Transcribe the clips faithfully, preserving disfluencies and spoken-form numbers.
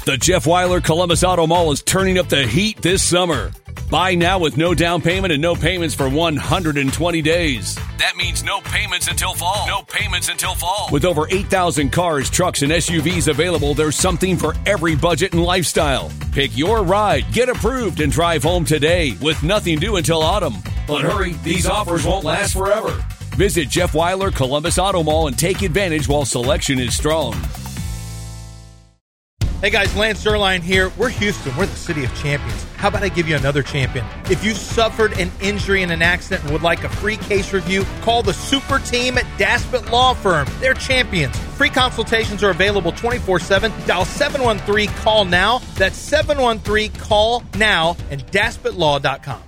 The Jeff Weiler Columbus Auto Mall is turning up the heat this summer. Buy now with no down payment and no payments for one hundred twenty days. That means no payments until fall. No payments until fall. With over eight thousand cars, trucks, and S U Vs available, there's something for every budget and lifestyle. Pick your ride, get approved, and drive home today with nothing due until autumn. But hurry, these offers won't last forever. Visit Jeff Weiler Columbus Auto Mall and take advantage while selection is strong. Hey guys, Lance Zierlein here. We're Houston. We're the city of champions. How about I give you another champion? If you suffered an injury in an accident and would like a free case review, call the super team at Daspit Law Firm. They're champions. Free consultations are available twenty-four seven. Dial seven one three, call now. That's seven one three, call now and daspit law dot com.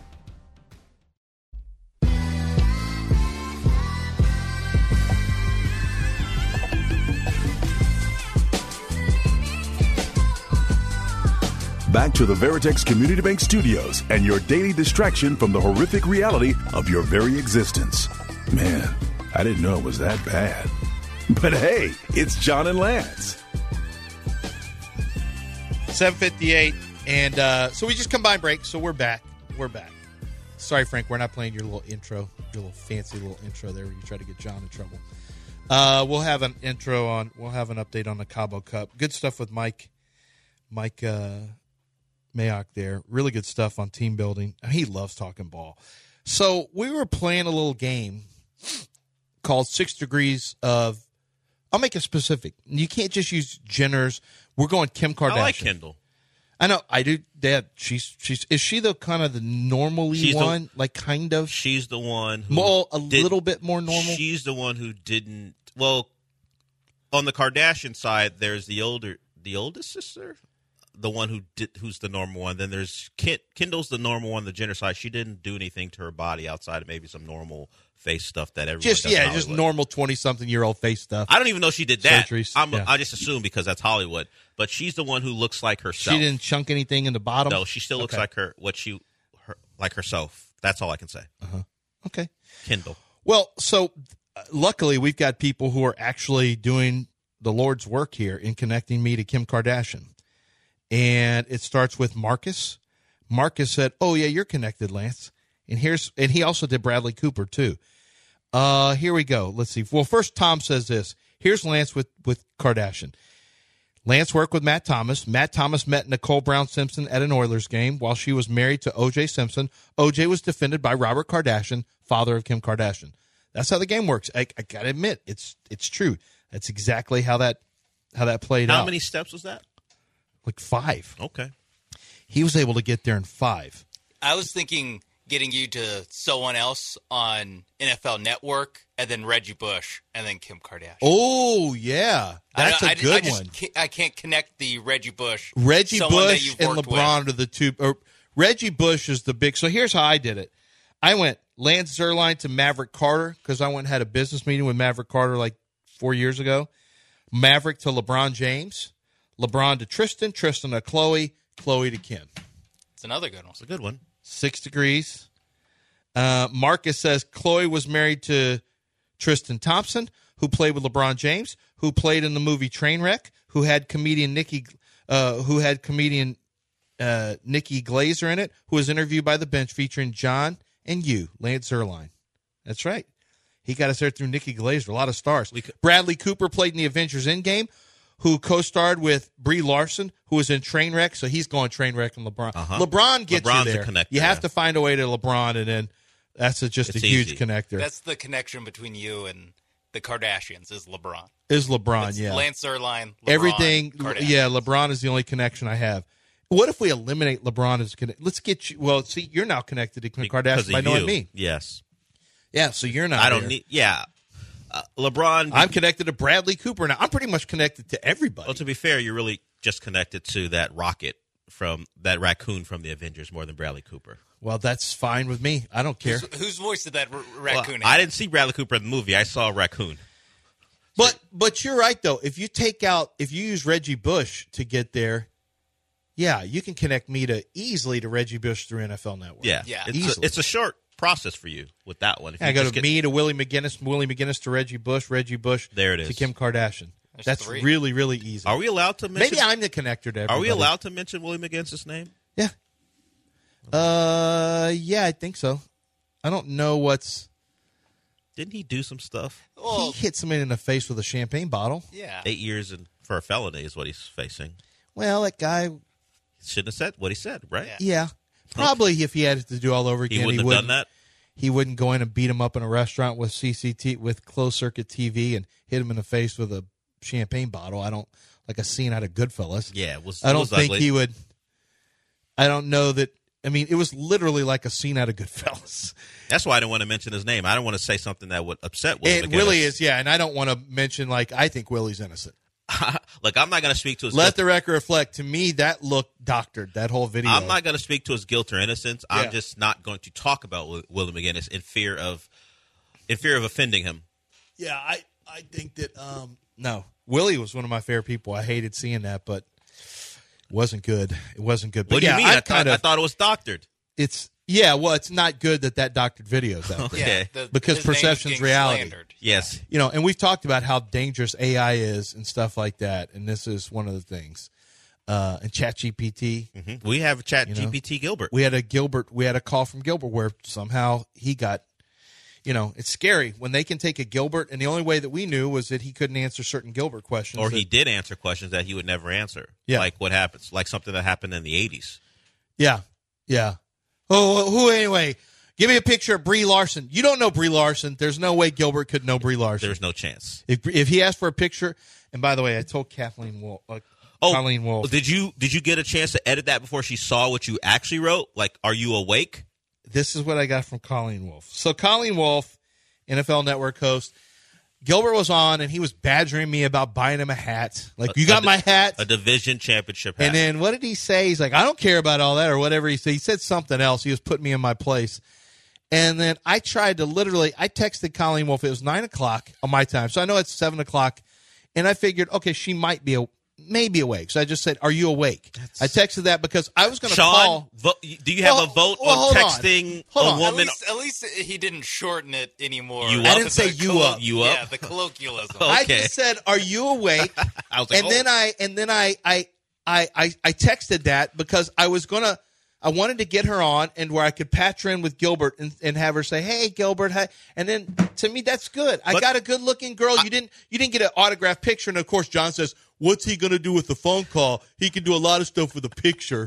Back to the Veritex Community Bank Studios and your daily distraction from the horrific reality of your very existence. Man, I didn't know it was that bad. But hey, it's John and Lance. seven fifty-eight, and uh, so we just combined break, so we're back. We're back. Sorry, Frank, we're not playing your little intro, your little fancy little intro there where you try to get John in trouble. Uh, we'll have an intro on, we'll have an update on the Cabo Cup. Good stuff with Mike, Mike, uh, Mayock there. Really good stuff on team building. He loves talking ball. So we were playing a little game called Six Degrees of, I'll make it specific. You can't just use Jenner's. We're going Kim Kardashian. I like Kendall. I know. I do. Dad, she's, she's, is she the kind of the normally she's one? The, like kind of? She's the one who. More, a did, little bit more normal? She's the one who didn't. Well, on the Kardashian side, there's the older, the oldest sister. The one who did, who's the normal one. Then there's Kit, Kendall's the normal one. The Jenner side, she didn't do anything to her body outside of maybe some normal face stuff that everyone just does yeah, in just Hollywood. normal twenty-something year old face stuff. I don't even know she did that. Surgeries, I'm, yeah. I just assume because that's Hollywood. But she's the one who looks like herself. She didn't chunk anything in the bottom. No, she still looks okay. like her. What she, her, like herself. That's all I can say. Uh-huh. Okay, Kendall. Well, so uh, luckily we've got people who are actually doing the Lord's work here in connecting me to Kim Kardashian. And it starts with Marcus. Marcus said, "Oh yeah, you're connected, Lance." And here's and he also did Bradley Cooper too. Uh, here we go. Let's see. Well, first Tom says this. Here's Lance with with Kardashian. Lance worked with Matt Thomas. Matt Thomas met Nicole Brown Simpson at an Oilers game while she was married to O J Simpson. O J was defended by Robert Kardashian, father of Kim Kardashian. That's how the game works. I, I gotta admit, it's it's true. That's exactly how that how that played How out. many steps was that? Like five. Okay. He was able to get there in five. I was thinking getting you to someone else on N F L Network, and then Reggie Bush, and then Kim Kardashian. Oh, yeah. That's I, a I, good I just one. Can't, I can't connect the Reggie Bush. Reggie Bush and LeBron LeBron are the two. Or Reggie Bush is the big. So here's how I did it. I went Lance Zierlein to Maverick Carter because I went and had a business meeting with Maverick Carter like four years ago. Maverick to LeBron James. LeBron to Tristan. Tristan to Chloe. Chloe to Kim. It's another good one. It's a good one. Six degrees. Uh, Marcus says Chloe was married to Tristan Thompson, who played with LeBron James, who played in the movie Trainwreck, who had comedian Nikki, uh, who had comedian uh, Nikki Glazer in it, who was interviewed by The Bench featuring John and you, Lance Zierlein. That's right. He got us there through Nikki Glazer. A lot of stars. We could- Bradley Cooper played in the Avengers Endgame, who co-starred with Brie Larson, who was in Trainwreck, so he's going Trainwreck and LeBron. Uh-huh. LeBron gets LeBron's you a there. connector, you have yeah. to find a way to LeBron, and then that's a, just It's a huge easy. connector. That's the connection between you and the Kardashians is LeBron. is LeBron, It's yeah. Lance Zierlein, LeBron, Everything, Kardashians. yeah, LeBron is the only connection I have. What if we eliminate LeBron as connect? Let's get you. Well, see, you're now connected to Kim Because Kardashian of by knowing you. me. Yes. Yeah, so you're not. I don't there. need. Yeah. Uh, LeBron. I'm connected to Bradley Cooper now. I'm pretty much connected to everybody. Well, to be fair, you're really just connected to that rocket from that raccoon from the Avengers more than Bradley Cooper. Well, that's fine with me. I don't care. Whose, whose voice did that r- Well, raccoon I have? didn't see Bradley Cooper in the movie. I saw a raccoon. But but you're right though. If you take out, if you use Reggie Bush to get there, yeah, you can connect me to easily to Reggie Bush through N F L Network. Yeah. Yeah. It's Easily. a, it's a short process for you with that one. If Yeah, I you go just to get- me to Willie McGinnis, Willie McGinnis to Reggie Bush, Reggie Bush There it to is. Kim Kardashian. There's That's three. really, really easy. Are we allowed to mention? Maybe I'm the connector to everybody. Are we allowed to mention Willie McGinnis' name? Yeah. Uh, yeah, I think so. I don't know what's. Didn't he do some stuff? Well, He hit somebody in the face with a champagne bottle. yeah. Eight years in, for a felony is what he's facing. Well, that guy, Shouldn't have said what he said, right? Yeah. yeah, probably if he had it to do all over He again, wouldn't he have wouldn't. done that. He wouldn't go in and beat him up in a restaurant with C C T with closed circuit T V and hit him in the face with a champagne bottle. I don't like a scene out of Goodfellas. Yeah, it was. I it don't was think ugly. he would. I don't know that. I mean, it was literally like a scene out of Goodfellas. That's why I didn't want to mention his name. I don't want to say something that would upset Willie It McGinnis. really is, yeah. And I don't want to mention like I think Willie's innocent. Like, I'm not going to speak to his Let guilt. the record reflect. To me, that looked doctored. That whole video. I'm not going to speak to his guilt or innocence. Yeah. I'm just not going to talk about Will- Willie McGinnis in fear of in fear of offending him. Yeah, I I think that um no, Willie was one of my favorite people. I hated seeing that, but it wasn't good. It wasn't good. But What do yeah, you mean? I, I'm thought, kind I of. thought it was doctored. It's yeah. Well, it's not good that that doctored video's out there. Yeah, Okay. the- Because his name is perception's getting reality. slandered. Yes. You know, and we've talked about how dangerous A I is and stuff like that, and this is one of the things. Uh, and ChatGPT, Mhm. We have Chat know? G P T Gilbert. we had a Gilbert, we had a call from Gilbert where somehow he got, you know, it's scary when they can take a Gilbert, and the only way that we knew was that he couldn't answer certain Gilbert questions. Or that- he did answer questions that he would never answer. Yeah. Like what happens? Like something that happened in the eighties. yeah, yeah. Oh, who anyway? Give me a picture of Brie Larson. You don't know Brie Larson. There's no way Gilbert could know Brie Larson. There's no chance. If if he asked for a picture, and by the way, I told Kathleen Wolf, uh, Oh, Colleen Wolf. did you did you get a chance to edit that before she saw what you actually wrote? Like, are you awake? This is what I got from Colleen Wolf. So Colleen Wolf, N F L Network host, Gilbert was on, and he was badgering me about buying him a hat. Like, you got a, my hat? A division championship hat. And then what did he say? He's like, I don't care about all that or whatever he said. He said something else. He was putting me in my place. And then I tried to literally, I texted Colleen Wolf. It was nine o'clock on my time. So I know it's seven o'clock. And I figured, okay, she might be a, maybe awake. So I just said, are you awake? I texted that because I was going to Sean, call. vo- do you have Well, a vote well, on hold on. texting Hold a on. At woman? least, at least he didn't shorten it anymore. You The up? I didn't say you collo- up. You up? Yeah, the colloquialism. I Okay. just said, "Are you awake?" I was like, and then oh. I and then I I I I, I texted that because I was gonna I wanted to get her on and where I could patch her in with Gilbert and, and have her say, "Hey, Gilbert," hi. And then to me that's good. I But- got a good looking girl. You didn't you didn't get an autographed picture. And of course, John says, "What's he gonna do with the phone call? He can do a lot of stuff with a picture."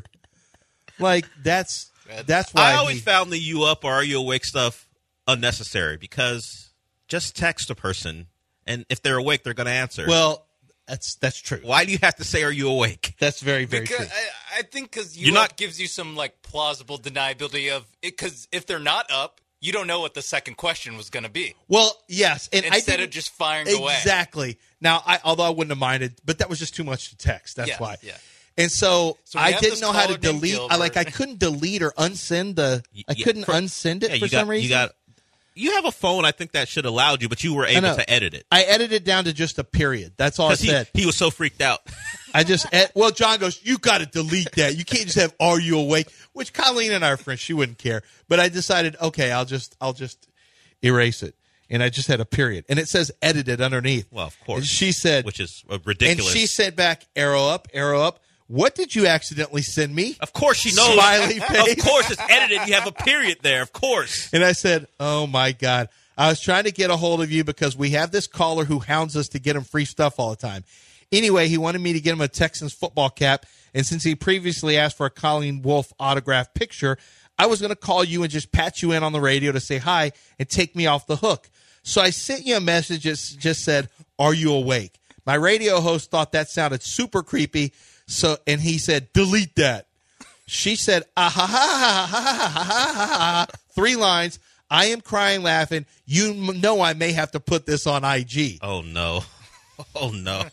Like that's that's why I always he- found the you up or are you awake stuff unnecessary because just text a person and if they're awake, they're going to answer. well. That's that's true. Why do you have to say are you awake? That's very very Because true. I, I think because you You're not- up gives you some like plausible deniability of it. Because if they're not up, you don't know what the second question was going to be. Well, yes, and I Instead didn't- of just firing away. Exactly. Now, I although I wouldn't have minded, but that was just too much to text. That's Yes, why. yeah. And so, So we I have didn't this know how to caller named delete. I like I Gilbert. couldn't delete or unsend the. I Yeah, couldn't for- unsend it Yeah, for you some got, reason. You got. You have a phone. I think that should allowed you, but you were able know. to edit it I edited it down to just a period. That's all I because he, said. he was so freaked out. I just ed- well, John goes, "You got to delete that. You can't just have 'Are you awake?'" Which Colleen and I are friends. She wouldn't care, but I decided, okay, I'll just I'll just erase it, and I just had a period, and it says edited underneath. Well, of course. And she said, which is uh, and ridiculous. she sent back, arrow up, arrow up. What did you accidentally send me? of course, she knows. Smiley face. Of course, it's edited. You have a period there. Of course. And I said, oh, my God. I was trying to get a hold of you because we have this caller who hounds us to get him free stuff all the time. Anyway, he wanted me to get him a Texans football cap. And since he previously asked for a Colleen Wolf autographed picture, I was going to call you and just pat you in on the radio to say hi and take me off the hook. So I sent you a message that just said, are you awake? My radio host thought that sounded super creepy. So, and he said, delete that. She said, ah, ha, ha, ha, ha, ha, ha, ha, ha, three lines. I am crying, laughing. You m- know I may have to put this on I G. Oh no. Oh no.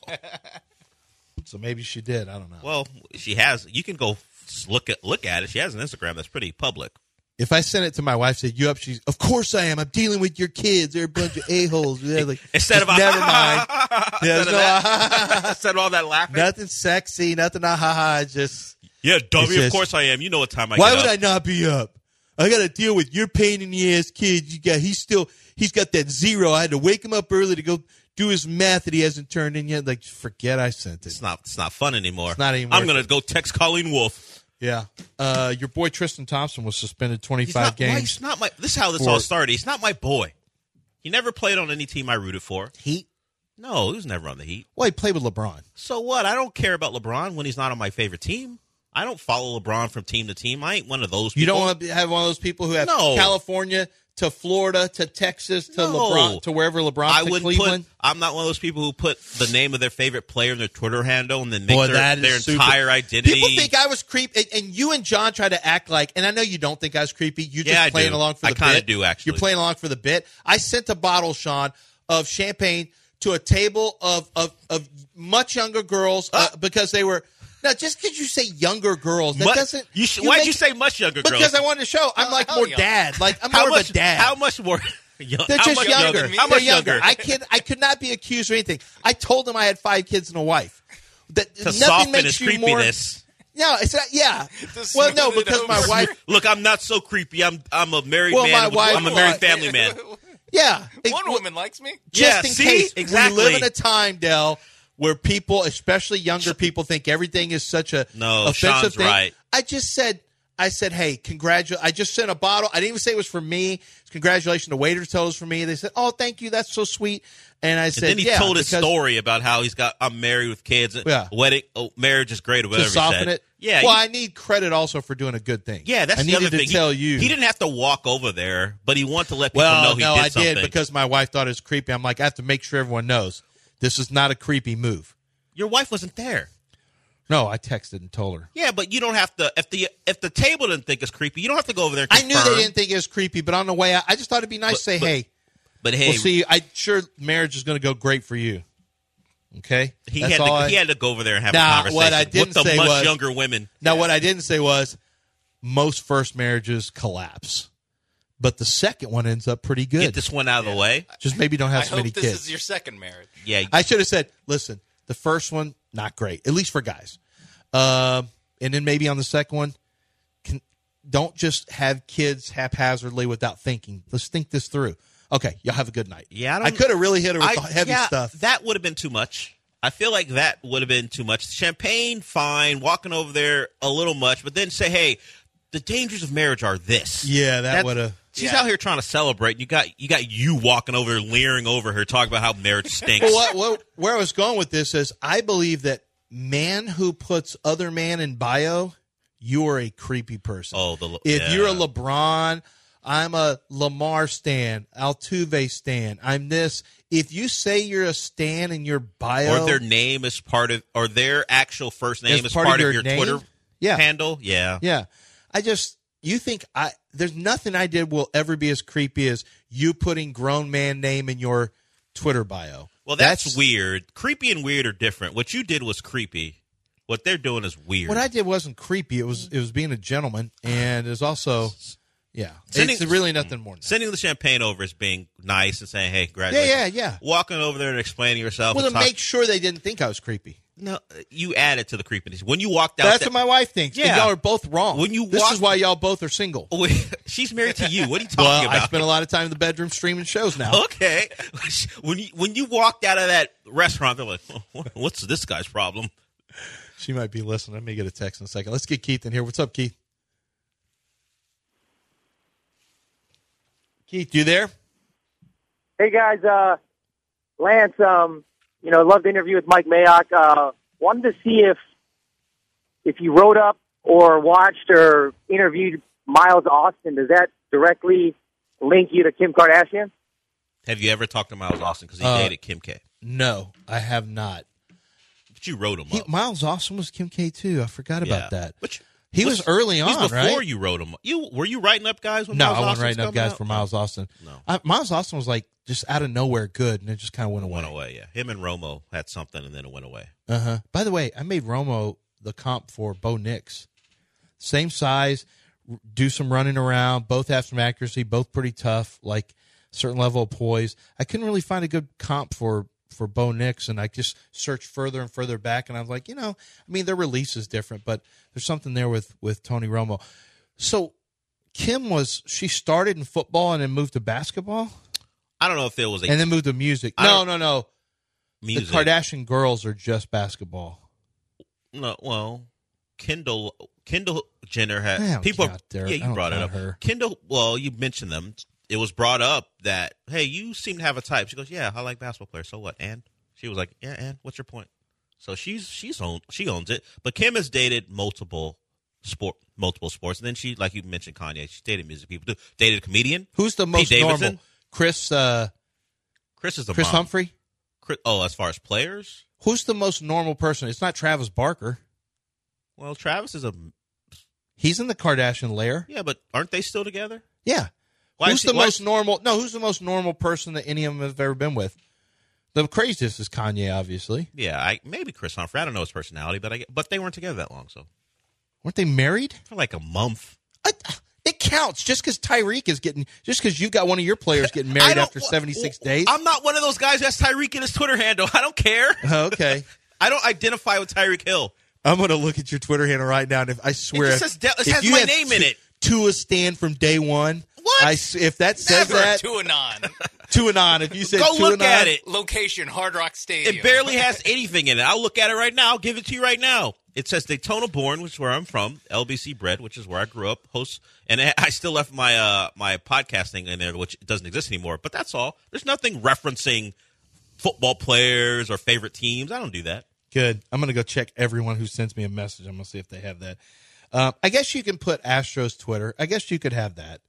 So maybe she did. I don't know. Well, she has. You can go look at look at it. She has an Instagram that's pretty public. If I sent it to my wife, said, you up? She's, of course I am. I'm dealing with your kids. They're a bunch of a-holes. Yeah, like, Instead of a never mind. Yeah, Instead of no, that- Instead of all that laughing. nothing sexy, nothing ah, ha, ha. Just, Yeah, dummy. It's just- Of course I am. You know what time I why get would up. I not be up? I got to deal with your pain in the ass kids. You got, he's still, he's got that zero. I had to wake him up early to go do his meth that he hasn't turned in yet. Like, forget I sent it. It's not. It's not fun anymore. It's not anymore. I'm gonna go text Colleen Wolfe. Yeah. Uh, your boy Tristan Thompson was suspended He's twenty-five not, games. He's not my. This is how this For- all started. He's not my boy. He never played on any team I rooted for. Heat. No, he was never on the Heat. Well, he played with LeBron. So what? I don't care about LeBron when he's not on my favorite team. I don't follow LeBron from team to team. I ain't one of those people. You don't want to have one of those people who have No. California to Florida to Texas to No. LeBron to wherever LeBron I to wouldn't Cleveland. put. I'm not one of those people who put the name of their favorite player in their Twitter handle and then make Boy, their, that is their super- entire identity. People think I was creepy, and, and you and John try to act like, and I know you don't think I was creepy. You're just Yeah, I playing do. along for I the kinda bit. do, actually. You're playing along for the bit. I sent a bottle, Sean, of champagne to a table of of, of much younger girls uh, because they were. Now, just because you say younger girls, that Mu- doesn't. You should, you why'd make- you say much younger girls? Because I wanted to show I'm Oh, like hell more yeah. dad. Like I'm how more much, of a dad. How much more? Young, They're how just much younger. than me? How They're much younger. younger? I can I could not be accused or anything. I told them I had five kids and a wife. That to nothing soften makes his you more. creepiness. No, it's not. Yeah. To Well, no, smooth it because my over. wife. Look, I'm not so creepy. I'm I'm a married Well, man. my with- wife- I'm a married well, family man. Yeah. One It- woman likes me. Just Yeah, in see? case Exactly. we live in a time, Dell, where people, especially younger people, think everything is such a No, offensive Sean's thing. right. I just said, I said, hey, congratulations. I just sent a bottle. I didn't even say it was for me. Congratulations. The waiters told us for me. They said, oh, thank you. That's so sweet. And I said, And then he yeah, told his because- story about how he's got. I'm married with kids. And Yeah. Wedding. Oh, marriage is great. Or whatever to soften he said. it. Yeah. Well, you- I need credit also for doing a good thing. yeah. That's I the needed other to thing. tell he, you. He didn't have to walk over there, but he wanted to let people Well, know he no, did I something. did because my wife thought it was creepy. I'm like, I have to make sure everyone knows this is not a creepy move. Your wife wasn't there. No, I texted and told her. Yeah, but you don't have to. If the if the table didn't think it's creepy, you don't have to go over there. And I knew confirm. they didn't think it was creepy, but on the way out, I just thought it'd be nice But- to say, but- hey, But hey, we'll see. I sure marriage is going to go great for you. Okay, he That's had to. all I- He had to go over there and have Nah, a conversation what I didn't with the say much was- younger women. Now, what I didn't say was most first marriages collapse, but the second one ends up pretty good. Get this one out of the way. Just maybe don't have I so hope many this kids. is your second marriage. Yeah, I should have said, listen, the first one not great, at least for guys, um, and then maybe on the second one, can, don't just have kids haphazardly without thinking. Let's think this through. Okay, y'all have a good night. Yeah, I don't- I could have really hit her with I- the heavy yeah, stuff. That would have been too much. I feel like that would have been too much. Champagne, fine. Walking over there, a little much. But then say, hey, the dangers of marriage are this. Yeah, that That's- would've- She's Yeah. out here trying to celebrate. And you got you got you walking over there, leering over her, talking about how marriage stinks. Well, what, what, where I was going with this is I believe that man who puts other man in bio, you are a creepy person. Oh, the if yeah. you're a LeBron, I'm a Lamar stan, Altuve stan. I'm this. If you say you're a stan in your bio, or their name is part of, or their actual first name As is part part, of of your your, name? Twitter Yeah. handle. Yeah. yeah, I just you think I there's nothing I did will ever be as creepy as you putting grown man name in your Twitter bio. Well, that's, weird. Creepy and weird are different. What you did was creepy. What they're doing is weird. What I did wasn't creepy. It was it was being a gentleman, and it was also yeah. Sending- it's really nothing more than that. Sending the champagne over is being nice and saying, "Hey, Yeah, congratulations." yeah, yeah. Walking over there and explaining yourself. Well, and to talk- make sure they didn't think I was creepy. no, you added to the creepiness when you walked out. That's that- what my wife thinks. And Yeah. y'all are both wrong. When you this walk- is why y'all both are single. She's married to you. What are you talking Well, about? I spend a lot of time in the bedroom streaming shows now. Okay. When you when you walked out of that restaurant, they're like, oh, "What's this guy's problem?" She might be listening. Let me get a text in a second. Let's get Keith in here. What's up, Keith? Keith, you there? Hey guys, uh, Lance, um, you know, loved the interview with Mike Mayock. Uh, wanted to see if if you wrote up or watched or interviewed Miles Austin. Does that directly link you to Kim Kardashian? Have you ever talked to Miles Austin because he Uh, dated Kim K? No, I have not. But you wrote him He, up. Miles Austin was Kim K too. I forgot Yeah. about that. Which He was early He's on, before right? you wrote him. You were you writing up guys? When No, Miles I wasn't Austin's writing up coming guys out? for Miles Austin. No. I, Miles Austin was like just out of nowhere good, and it just kind of went away. Went away. Yeah, him and Romo had something, and then it went away. Uh huh. By the way, I made Romo the comp for Bo Nix. Same size, r- do some running around. Both have some accuracy. Both pretty tough. Like certain level of poise. I couldn't really find a good comp for for Bo Nix, and I just searched further and further back, and I was like, you know, I mean, their release is different, but there's something there with with Tony Romo. So Kim was she started in football and then moved to basketball I don't know if there was a and then moved to music. I No, don't- no, no. music. The Kardashian girls are just basketball. No, well, Kendall Kendall Jenner had I don't people. count Derek. Yeah, I you don't brought it count up. her. Kendall. Well, you mentioned them. It was brought up that hey, you seem to have a type. She goes, yeah, I like basketball players. So what? And she was like, yeah, and what's your point? So she's she's own she owns it. But Kim has dated multiple sport multiple sports, and then she, like you mentioned, Kanye. She dated music people too. Dated a comedian. Who's the most Pete normal? Davidson? Chris. Uh, Chris is the Chris mom. Humphrey. Chris, oh, as far as players, Who's the most normal person? It's not Travis Barker. well, Travis is a He's in the Kardashian layer. yeah, but aren't they still together? Yeah. Why who's is he- the why most is- normal? No, who's the most normal person that any of them have ever been with? The craziest is Kanye, obviously. Yeah, I maybe Chris Humphrey. I don't know his personality, but I get, but they weren't together that long, so Weren't they married? for like a month. I, it counts. Just because Tyreek is getting, just because you've got one of your players getting I married don't- after seventy-six days. I'm not one of those guys who has Tyreek in his Twitter handle. I don't care. Oh, okay. I don't identify with Tyreek Hill. I'm going to look at your Twitter handle right now, and if I swear, just if- says De- it if has you my have name in Tu- it. Tua stand from day one. What? I s if that says Never. that, To anon. two and on. If you said Go two look and at on, it. Location, Hard Rock Stadium. It barely has anything in it. I'll look at it right now. I'll give it to you right now. It says Daytona born, which is where I'm from. L B C bred, which is where I grew up. Host, and I I still left my uh, my podcasting in there, which doesn't exist anymore. But that's all. There's nothing referencing football players or favorite teams. I don't do that. Good. I'm going to go check everyone who sends me a message. I'm going to see if they have that. Um, I guess you can put Astros Twitter. I guess you could have that.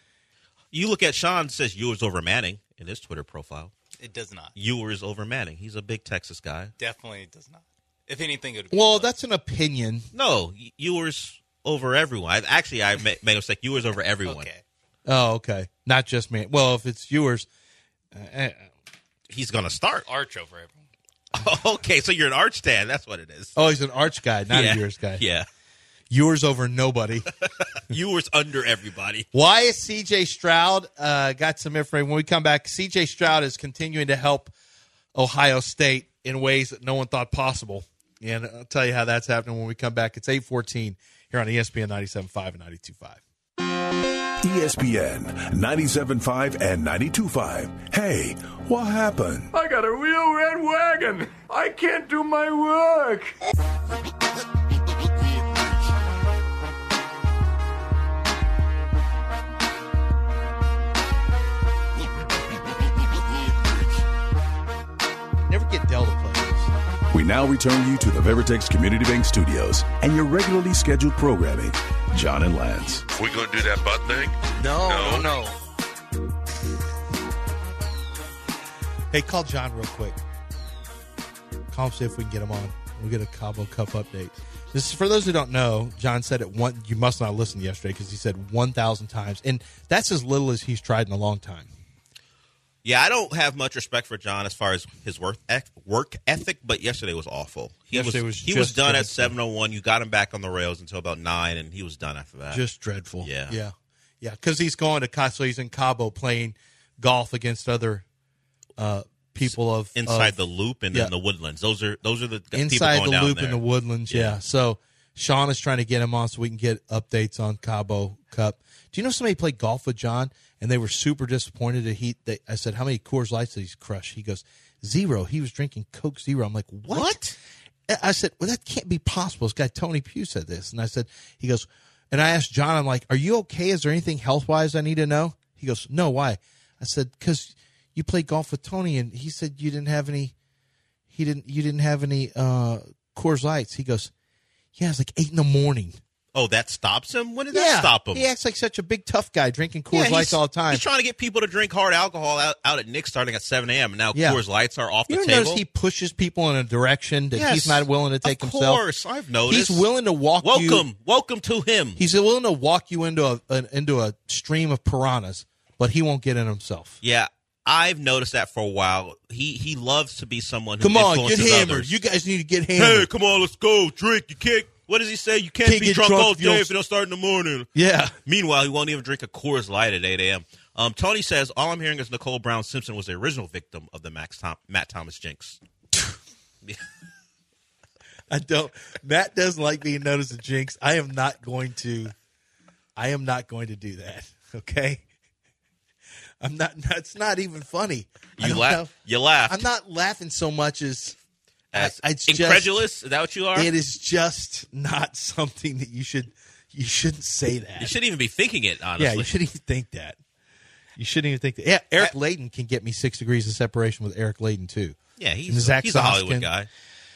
You look at Sean says Ewers over Manning in his Twitter profile. It does not. Ewers over Manning. He's a big Texas guy. Definitely does not. If anything, it would be Well, close. that's an opinion. No, Ewers over everyone. I, actually, I made made a mistake. Ewers over everyone. okay. Oh, okay. Not just me. Well, if it's yours, uh, He's going to start. Arch over everyone. Okay, so you're an Arch fan. That's what it is. oh, he's an arch guy, not yeah. a yours guy. Yeah. Yours over nobody. Ewers under everybody. Why is C J Stroud? Uh, got some information. When we come back, C J Stroud is continuing to help Ohio State in ways that no one thought possible. And I'll tell you how that's happening when we come back. It's eight fourteen here on E S P N ninety-seven point five and ninety-two point five. E S P N ninety-seven point five and ninety-two point five. Hey, what happened? I got a real red wagon. I can't do my work. Never get Dell to play this. We now return you to the Veritex Community Bank Studios and your regularly scheduled programming. John and Lance. We gonna do that butt thing? No, No. no, Hey, call John real quick. Call him, see if we can get him on. We'll get a Cabo Cup update. This is for those who don't know. John said it one. You must not listen yesterday because he said one thousand times, and that's as little as he's tried in a long time. Yeah, I don't have much respect for John as far as his work eth- work ethic, but yesterday was awful. He Yesterday was, was he was just done at dreadful. seven oh one. You got him back on the rails until about nine, and he was done after that. Just dreadful. Yeah. yeah, yeah. Because he's going to Ca- so he's in Cabo playing golf against other uh, people of inside of, the loop and yeah. in the woodlands. Those are those are the people inside going the down loop there. in the woodlands. Yeah. Yeah. So Sean is trying to get him on so we can get updates on Cabo Cup. Do you know somebody played golf with John and they were super disappointed that he? They, I said, "How many Coors Lights did he crush?" He goes, zero. He was drinking Coke Zero. I'm like, what? What? I said, well, that can't be possible. This guy Tony Pugh said this, and I said, he goes, and I asked John, I'm like, are you okay? Is there anything health wise I need to know? He goes, no. Why? I said, because you played golf with Tony, and he said you didn't have any. He didn't. You didn't have any uh, Coors Lights. He goes, yeah, it's like eight in the morning. Oh, that stops him? When did Yeah, that stop him? he acts like such a big tough guy drinking Coors Yeah, Lights he's- all the time. He's trying to get people to drink hard alcohol out, out at Nick starting at seven a.m. and now Yeah. Coors Lights are off You the ever table. notice he pushes people in a direction that Yes, he's not willing to take of himself? course, I've noticed. He's willing to walk you. Welcome, welcome to him. He's willing to walk you into a an, into a stream of piranhas, but he won't get in himself. Yeah, I've noticed that for a while. He he loves to be someone who Come on, get influences hammered. others. You guys need to get hammered. Hey, come on, let's go. Drink. You can't. What does he say? You can't, Can't be get drunk, drunk all if you day don't- if you don't start in the morning. Yeah. Meanwhile, he won't even drink a Coors Light at eight a.m. Um, Tony says, all I'm hearing is Nicole Brown Simpson was the original victim of the Max Tom- Matt Thomas jinx. I don't. Matt doesn't like being known as a jinx. I am not going to. I am not going to do that. Okay. I'm not. That's not even funny. I You don't laugh. know. You laughed. I'm not laughing so much as, As I, it's incredulous. Just, is that what you are? it is just not something that you should. You shouldn't say that. You shouldn't even be thinking it. Honestly, Yeah, you shouldn't even think that. You shouldn't even think that. Yeah, Eric I, Layden can get me six degrees of separation with Eric Layden too. Yeah, And he's Zach he's a Hollywood Soskin. guy.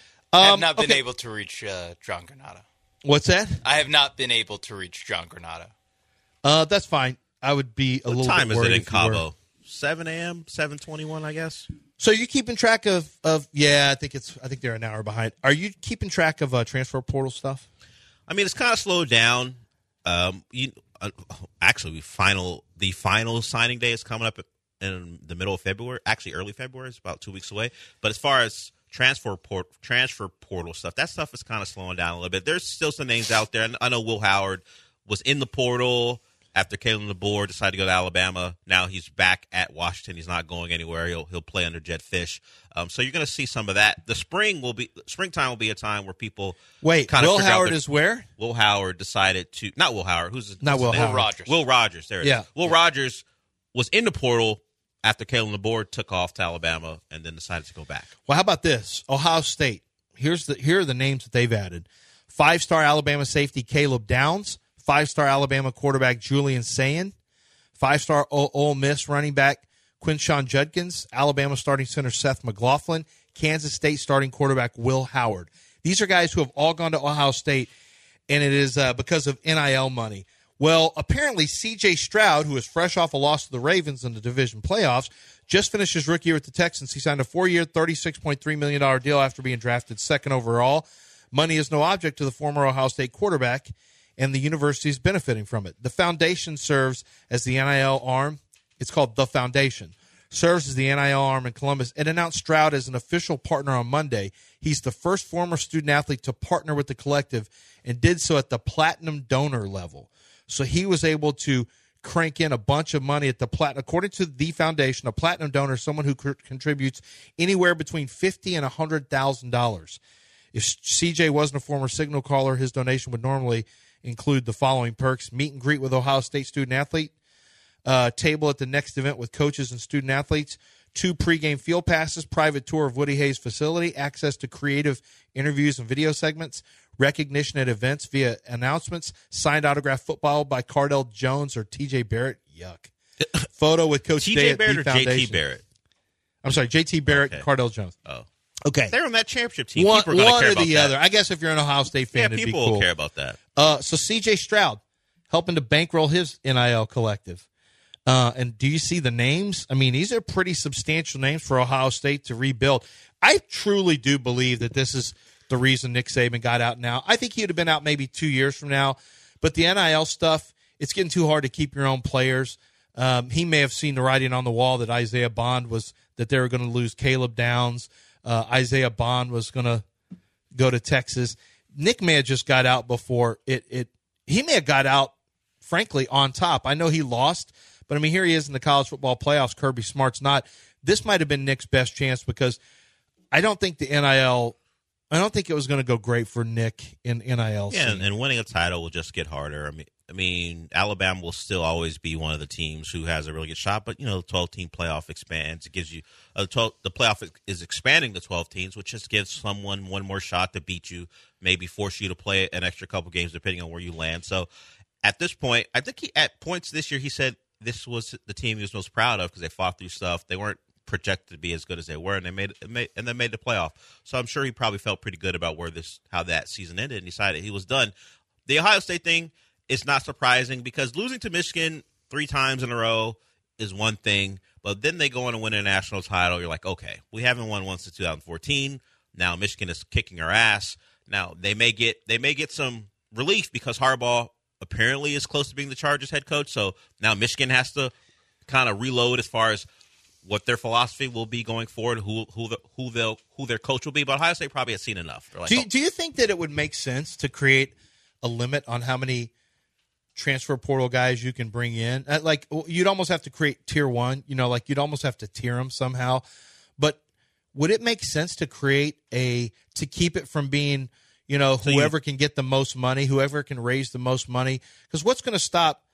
I have Um, not been okay. able to reach uh, John Granada. What's that? I have not been able to reach John Granada. Uh, that's fine. I would be a What little time bit is worried it in if you were. Cabo? seven a.m., seven twenty-one, I guess. So you're keeping track of, of yeah, I think it's I think they're an hour behind. Are you keeping track of uh, transfer portal stuff? I mean, it's kind of slowed down. Um, you uh, actually, we final the final signing day is coming up in the middle of February. Actually, early February. It's about two weeks away. But as far as transfer port transfer portal stuff, that stuff is kind of slowing down a little bit. There's still some names out there. I know Will Howard was in the portal after Kalen DeBoer decided to go to Alabama. Now he's back at Washington. He's not going anywhere. He'll he'll play under Jedd Fisch. Um, so you're going to see some of that. The spring will be springtime will be a time where people Wait, kind of Will figure out Howard their- is where? Will Howard decided to not Will Howard. Who's Not who's Will his name? Howard. Rogers. Will Rogers. There it is. Yeah. Will Rogers was in the portal after Kalen DeBoer took off to Alabama and then decided to go back. Well, how about this? Ohio State. Here's the here are the names that they've added. Five-star Alabama safety Caleb Downs, five-star Alabama quarterback Julian Sayin, five-star o- Ole Miss running back Quinshawn Judkins, Alabama starting center Seth McLaughlin, Kansas State starting quarterback Will Howard. These are guys who have all gone to Ohio State, and it is uh, because of N I L money. Well, apparently C J Stroud, who is fresh off a loss to the Ravens in the division playoffs, just finished his rookie year with the Texans. He signed a four-year, thirty-six point three million dollars deal after being drafted second overall. Money is no object to the former Ohio State quarterback, and the university is benefiting from it. The foundation serves as the N I L arm. It's called The Foundation. Serves as the N I L arm in Columbus. It announced Stroud as an official partner on Monday. He's the first former student-athlete to partner with the collective and did so at the platinum donor level. So he was able to crank in a bunch of money at the platinum. According to the foundation, a platinum donor is someone who c- contributes anywhere between fifty thousand dollars and one hundred thousand dollars. If C J wasn't a former signal caller, his donation would normally include the following perks: meet and greet with Ohio State student-athlete, uh, table at the next event with coaches and student-athletes, two pregame field passes, private tour of Woody Hayes' facility, access to creative interviews and video segments, recognition at events via announcements, signed autograph football by Cardell Jones or T J Barrett. Yuck. Photo with Coach T Day J at Barrett the or J T Foundation. Barrett? I'm sorry, J T Barrett, Okay. Cardell Jones. Oh, Okay. they're on that championship team. One, people are going to one care or about the that. other. I guess if you're an Ohio State fan, Yeah, it'd be people cool. will care about that. Uh, so C J Stroud helping to bankroll his N I L collective. Uh, and do you see the names? I mean, these are pretty substantial names for Ohio State to rebuild. I truly do believe that this is the reason Nick Saban got out now. I think he would have been out maybe two years from now. But the N I L stuff, it's getting too hard to keep your own players. Um, he may have seen the writing on the wall that Isaiah Bond was, that they were going to lose Caleb Downs. Uh, Isaiah Bond was going to go to Texas. Nick may have just got out before it, it. He may have got out, frankly, on top. I know he lost, but I mean, here he is in the college football playoffs. Kirby Smart's not. This might have been Nick's best chance because I don't think the N I L, I don't think it was going to go great for Nick in N I L. Yeah, and, and winning a title will just get harder. I mean, I mean, Alabama will still always be one of the teams who has a really good shot, but you know, the twelve-team playoff expands. It gives you uh, twelve, the playoff is expanding to twelve teams, which just gives someone one more shot to beat you, maybe force you to play an extra couple games depending on where you land. So, at this point, I think he at points this year he said this was the team he was most proud of because they fought through stuff. They weren't projected to be as good as they were, and they made, made and they made the playoff. So I'm sure he probably felt pretty good about where this how that season ended and decided he was done. The Ohio State thing is not surprising because losing to Michigan three times in a row is one thing, but then they go on and win a national title. You're like, okay, we haven't won once since two thousand fourteen. Now Michigan is kicking our ass. Now they may get they may get some relief because Harbaugh apparently is close to being the Chargers head coach. So now Michigan has to kind of reload as far as what their philosophy will be going forward, who who the, who they'll who their coach will be. But Ohio State probably has seen enough. They're like, Do you, oh. do you think that it would make sense to create a limit on how many transfer portal guys you can bring in? Uh, Like you'd almost have to create tier one, you know, like you'd almost have to tier them somehow. But would it make sense to create a to keep it from being, you know, So you- whoever can get the most money, whoever can raise the most money? Because what's going to stop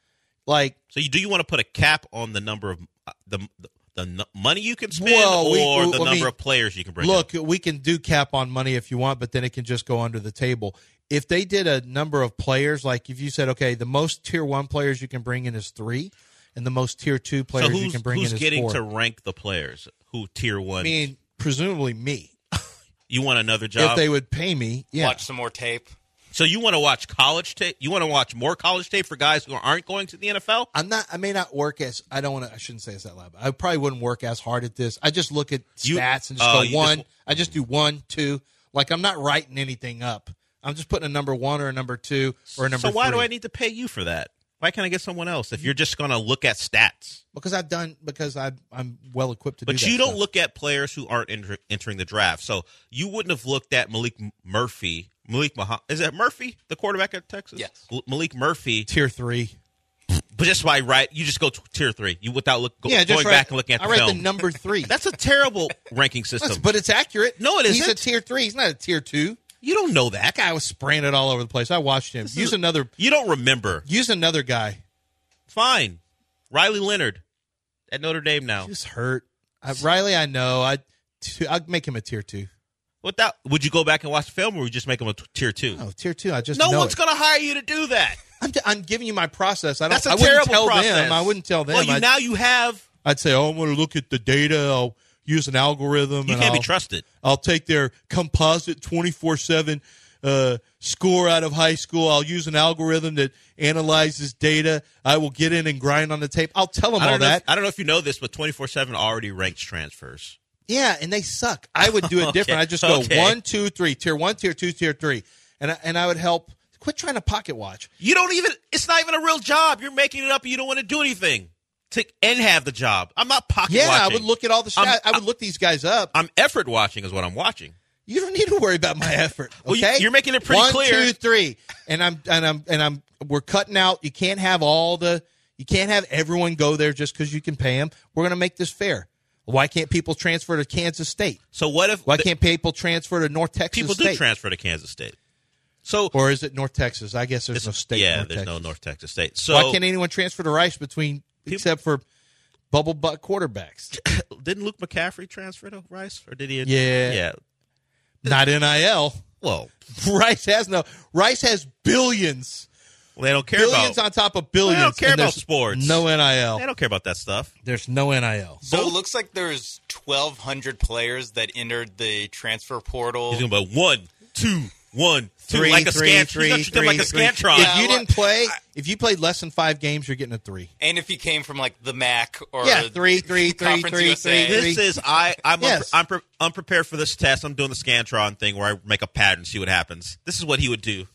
Like, so you do you want to put a cap on the number of uh, the, the the n- money you can spend, Well, we- or we- the I number mean, of players you can bring? look, in? we can do cap on money if you want, but then it can just go under the table. If they did a number of players, like if you said, okay, the most tier one players you can bring in is three, and the most tier two players so who's, you can bring in who's is getting four. to rank the players? Who tier one? I mean, presumably me. You want another job? If they would pay me, yeah. Watch some more tape. So you want to watch college tape? You want to watch more college tape for guys who aren't going to the N F L? I'm not. I may not work as. I don't want to. I shouldn't say this that loud. But I probably wouldn't work as hard at this. I just look at You- stats and just oh, go you one. just- I just do one, two. Like I'm not writing anything up. I'm just putting a number one or a number two or a number. So why three. do I need to pay you for that? Why can't I get someone else if you're just going to look at stats? Because I've done. Because I, I'm well equipped to But do that. you don't stuff. look at players who aren't enter, entering the draft. So you wouldn't have looked at Malik Murphy. Malik Muhammad. Is it Murphy, the quarterback at Texas? Yes. L- Malik Murphy. tier three. But just by right, you just go to tier three. You without look, go, Yeah, just going write, back and looking at the I write film. the number three. That's a terrible ranking That's- system. but it's accurate. No, it He's isn't. a tier three. He's not a tier two. You don't know that. That guy was spraying it all over the place. I watched him. This Use is- another. You don't remember. Use another guy. Fine. Riley Leonard at Notre Dame now. He was hurt. I, Riley, I know. I. Two, I'd make him a tier two. Without, would you go back and watch the film, or would you just make him a t- tier two? Oh, tier two. I just no know one's it. going to hire you to do that. I'm, I'm giving you my process. I don't. That's a I wouldn't terrible tell process. them. I wouldn't tell them. Well, you, I'd, now you have. I'd say, oh, I'm going to look at the data. I'll use an algorithm. You and can't I'll, be trusted. I'll take their composite twenty-four seven uh, score out of high school. I'll use an algorithm that analyzes data. I will get in and grind on the tape. I'll tell them I all don't, know that. if, I don't know if you know this, but twenty-four seven already ranks transfers. Yeah, and they suck. I would do it Okay, different. I just go okay. one, two, three, tier one, tier two, tier three, and I, and I would help. Quit trying to pocket watch. You don't even. It's not even a real job. You're making it up, and you don't want to do anything to and have the job. I'm not pocket Yeah, watching. I would look at all the I'm- stats. I would I'm- look these guys up. I'm effort watching is what I'm watching. You don't need to worry about my effort. Well, you- Okay, you're making it pretty One, clear. two, three, and I'm and I'm and I'm. We're cutting out. You can't have all the. You can't have everyone go there just because you can pay them. We're going to make this fair. Why can't people transfer to Kansas State? So what if Why the- can't people transfer to North Texas people State? do transfer to Kansas State? So Or is it North Texas? I guess there's it's- no state. Yeah, North there's Texas. no North Texas State. So Why can't anyone transfer to Rice between except for bubble butt quarterbacks? didn't Luke McCaffrey transfer to Rice, or did he? Yeah. yeah. Not N I L. Well, Rice has no. Rice has billions, they don't care billions about. on top of billions. They don't care and about there's sports. No N I L. They don't care about that stuff. There's no N I L. So it looks like there's twelve hundred players that entered the transfer portal. He's going to be one, two, one, two, Three, like a three, scan, three, he's gonna treat them three, like a three. scantron. If you Yeah, didn't play, if you played less than five games, you're getting a three. And if you came from like the M A C or Yeah, three, three, three, Conference three, U S A. three, This is I. I'm Yes. unpre- I'm pre- unprepared for this test. I'm doing the scantron thing where I make a pattern, see what happens. This is what he would do.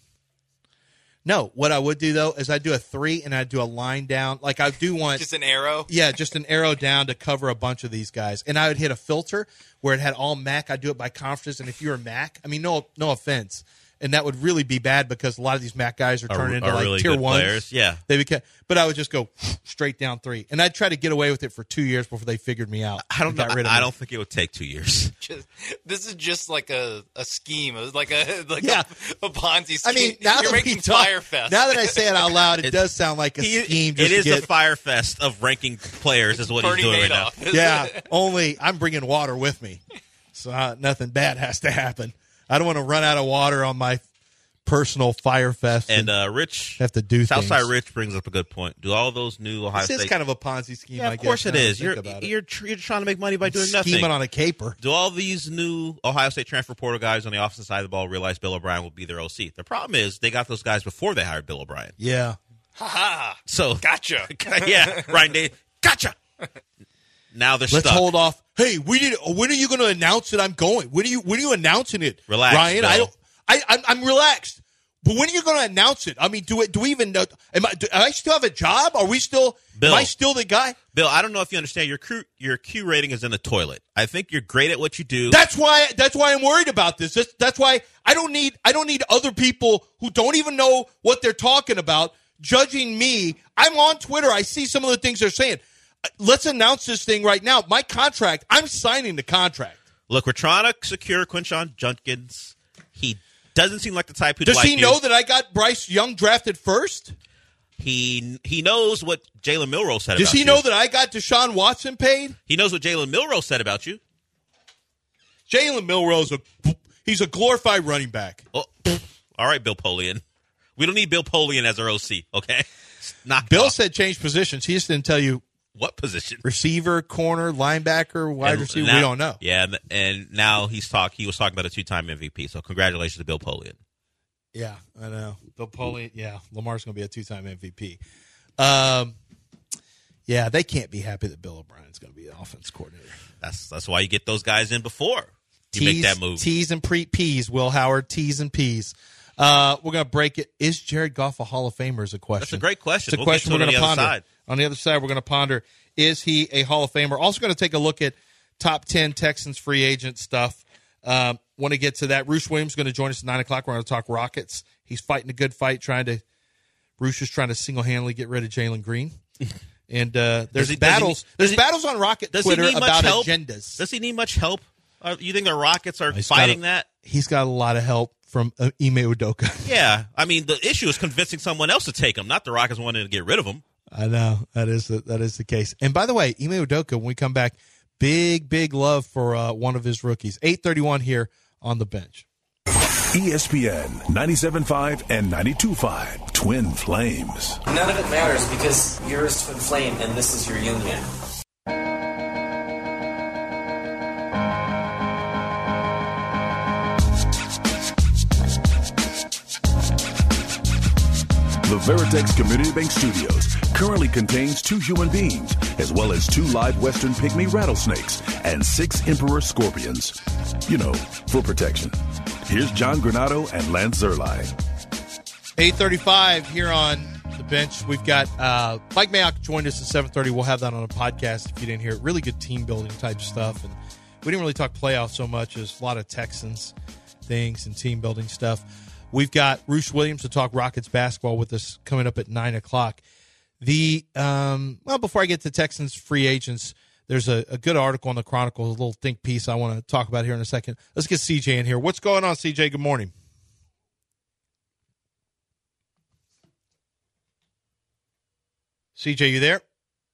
No, what I would do though is I do a three and I do a line down. Like I do want Just an arrow. Yeah, just an arrow down to cover a bunch of these guys. And I would hit a filter where it had all M A C. I'd do it by conferences. And if you're a M A C, I mean, no no offense. And that would really be bad because a lot of these M A C guys are Are- turning into are like really tier good ones. players, yeah. They became, but I would just go straight down three. And I'd try to get away with it for two years before they figured me out. I don't and know. got rid of I, I me. don't think it would take two years. Just, this is just like a, a scheme. It was like a like Yeah. a, a Ponzi I scheme. mean, now You're that we making talk, Firefest. now that I say it out loud, it, It- does sound like a He- scheme. it Just is to get, the fire fest of ranking players, is what Bernie he's doing right now. Madoff. Yeah, only I'm bringing water with me, so uh, nothing bad has to happen. I don't want to run out of water on my personal fire fest And uh, Rich, have to do Southside things. Rich brings up a good point. Do all those new Ohio This is State? kind of a Ponzi scheme. yeah, I of course guess, it now that I is. think You're about it. you're tr- you're trying to make money by doing scheming nothing. on a caper. Do all these new Ohio State transfer portal guys on the offensive side of the ball realize Bill O'Brien will be their O C? The problem is they got those guys before they hired Bill O'Brien. Yeah, Ha So Gotcha. yeah, Ryan Day, gotcha. Now they're let's stuck. hold off. Hey, we need. When are you going to announce that I'm going? When are you? When are you announcing it? Relax, Ryan. I Bill. don't. I, I'm, I'm relaxed. But when are you going to announce it? I mean, do it? Do we even know? Am I? Do I still have a job? Are we still? Bill. Am I still the guy? Bill, I don't know if you understand. Your Q, your Q rating is in the toilet. I think you're great at what you do. That's why. That's why I'm worried about this. That's, that's why I don't need. I don't need other people who don't even know what they're talking about judging me. I'm on Twitter. I see some of the things they're saying. Let's announce this thing right now. My contract. I'm signing the contract. Look, we're trying to secure Quinshon Judkins. He doesn't seem like the type who'd Does like he you. know that I got Bryce Young drafted first? He he knows what Jalen Milroe said Does about you. he know that I got Deshaun Watson paid? He knows what Jalen Milroe said about you. Jalen Milroe's a he's a glorified running back. Oh, all right, Bill Polian. We don't need Bill Polian as our O C, okay? Knock Bill off. said change positions. He just didn't tell you What position? receiver, corner, linebacker, wide And receiver. now- we don't know. Yeah, and, and now he's talk. He was talking about a two-time M V P. So congratulations to Bill Polian. Yeah, I know. Bill Polian. Yeah, Lamar's going to be a two-time M V P. Um, yeah, they can't be happy that Bill O'Brien's going to be the offense coordinator. That's that's why you get those guys in before you T's, make that move. T's and pre P's, Will Howard. T's and P's. Uh, we're going to break it. Is Jared Goff a Hall of Famer? Is a question. That's a great question. It's a We'll question get to we're it going on to the other ponder. side. On the other side, we're going to ponder: is he a Hall of Famer? Also, going to take a look at top ten Texans free agent stuff. Um, want to get to that. Roosh Williams is going to join us at nine o'clock. We're going to talk Rockets. He's fighting a good fight, trying to. Roosh is trying to single handedly get rid of Jalen Green. And uh, there's he- does he- battles. does there's he- battles on Rocket Does he Twitter need much about help? agendas. Does he need much help? Uh, you think the Rockets are He's got fighting a- that? He's got a lot of help from uh, Ime Udoka. Yeah. I mean, the issue is convincing someone else to take him, not the Rockets wanting to get rid of him. I know that is the, that is the case. And by the way, Ime Udoka, when we come back, big big love for uh, one of his rookies. eight thirty-one here on the bench. E S P N ninety-seven point five and ninety-two point five Twin Flames. None of it matters because you're his twin flame and this is your union. The Veritex Community Bank Studios currently contains two human beings, as well as two live western pygmy rattlesnakes and six emperor scorpions. You know, for protection. Here's John Granado and Lance Zerline. eight thirty-five here on the bench. We've got uh, Mike Mayock joined us at seven thirty. We'll have that on a podcast if you didn't hear it. Really good team building type stuff. And we didn't really talk playoffs so much as a lot of Texans things and team building stuff. We've got Roosh Williams to talk Rockets basketball with us coming up at nine o'clock. The um, well, before I get to Texans free agents, there's a, a good article in the Chronicle, a little think piece I want to talk about here in a second. Let's get C J in here. What's going on, C J? Good morning. C J, you there?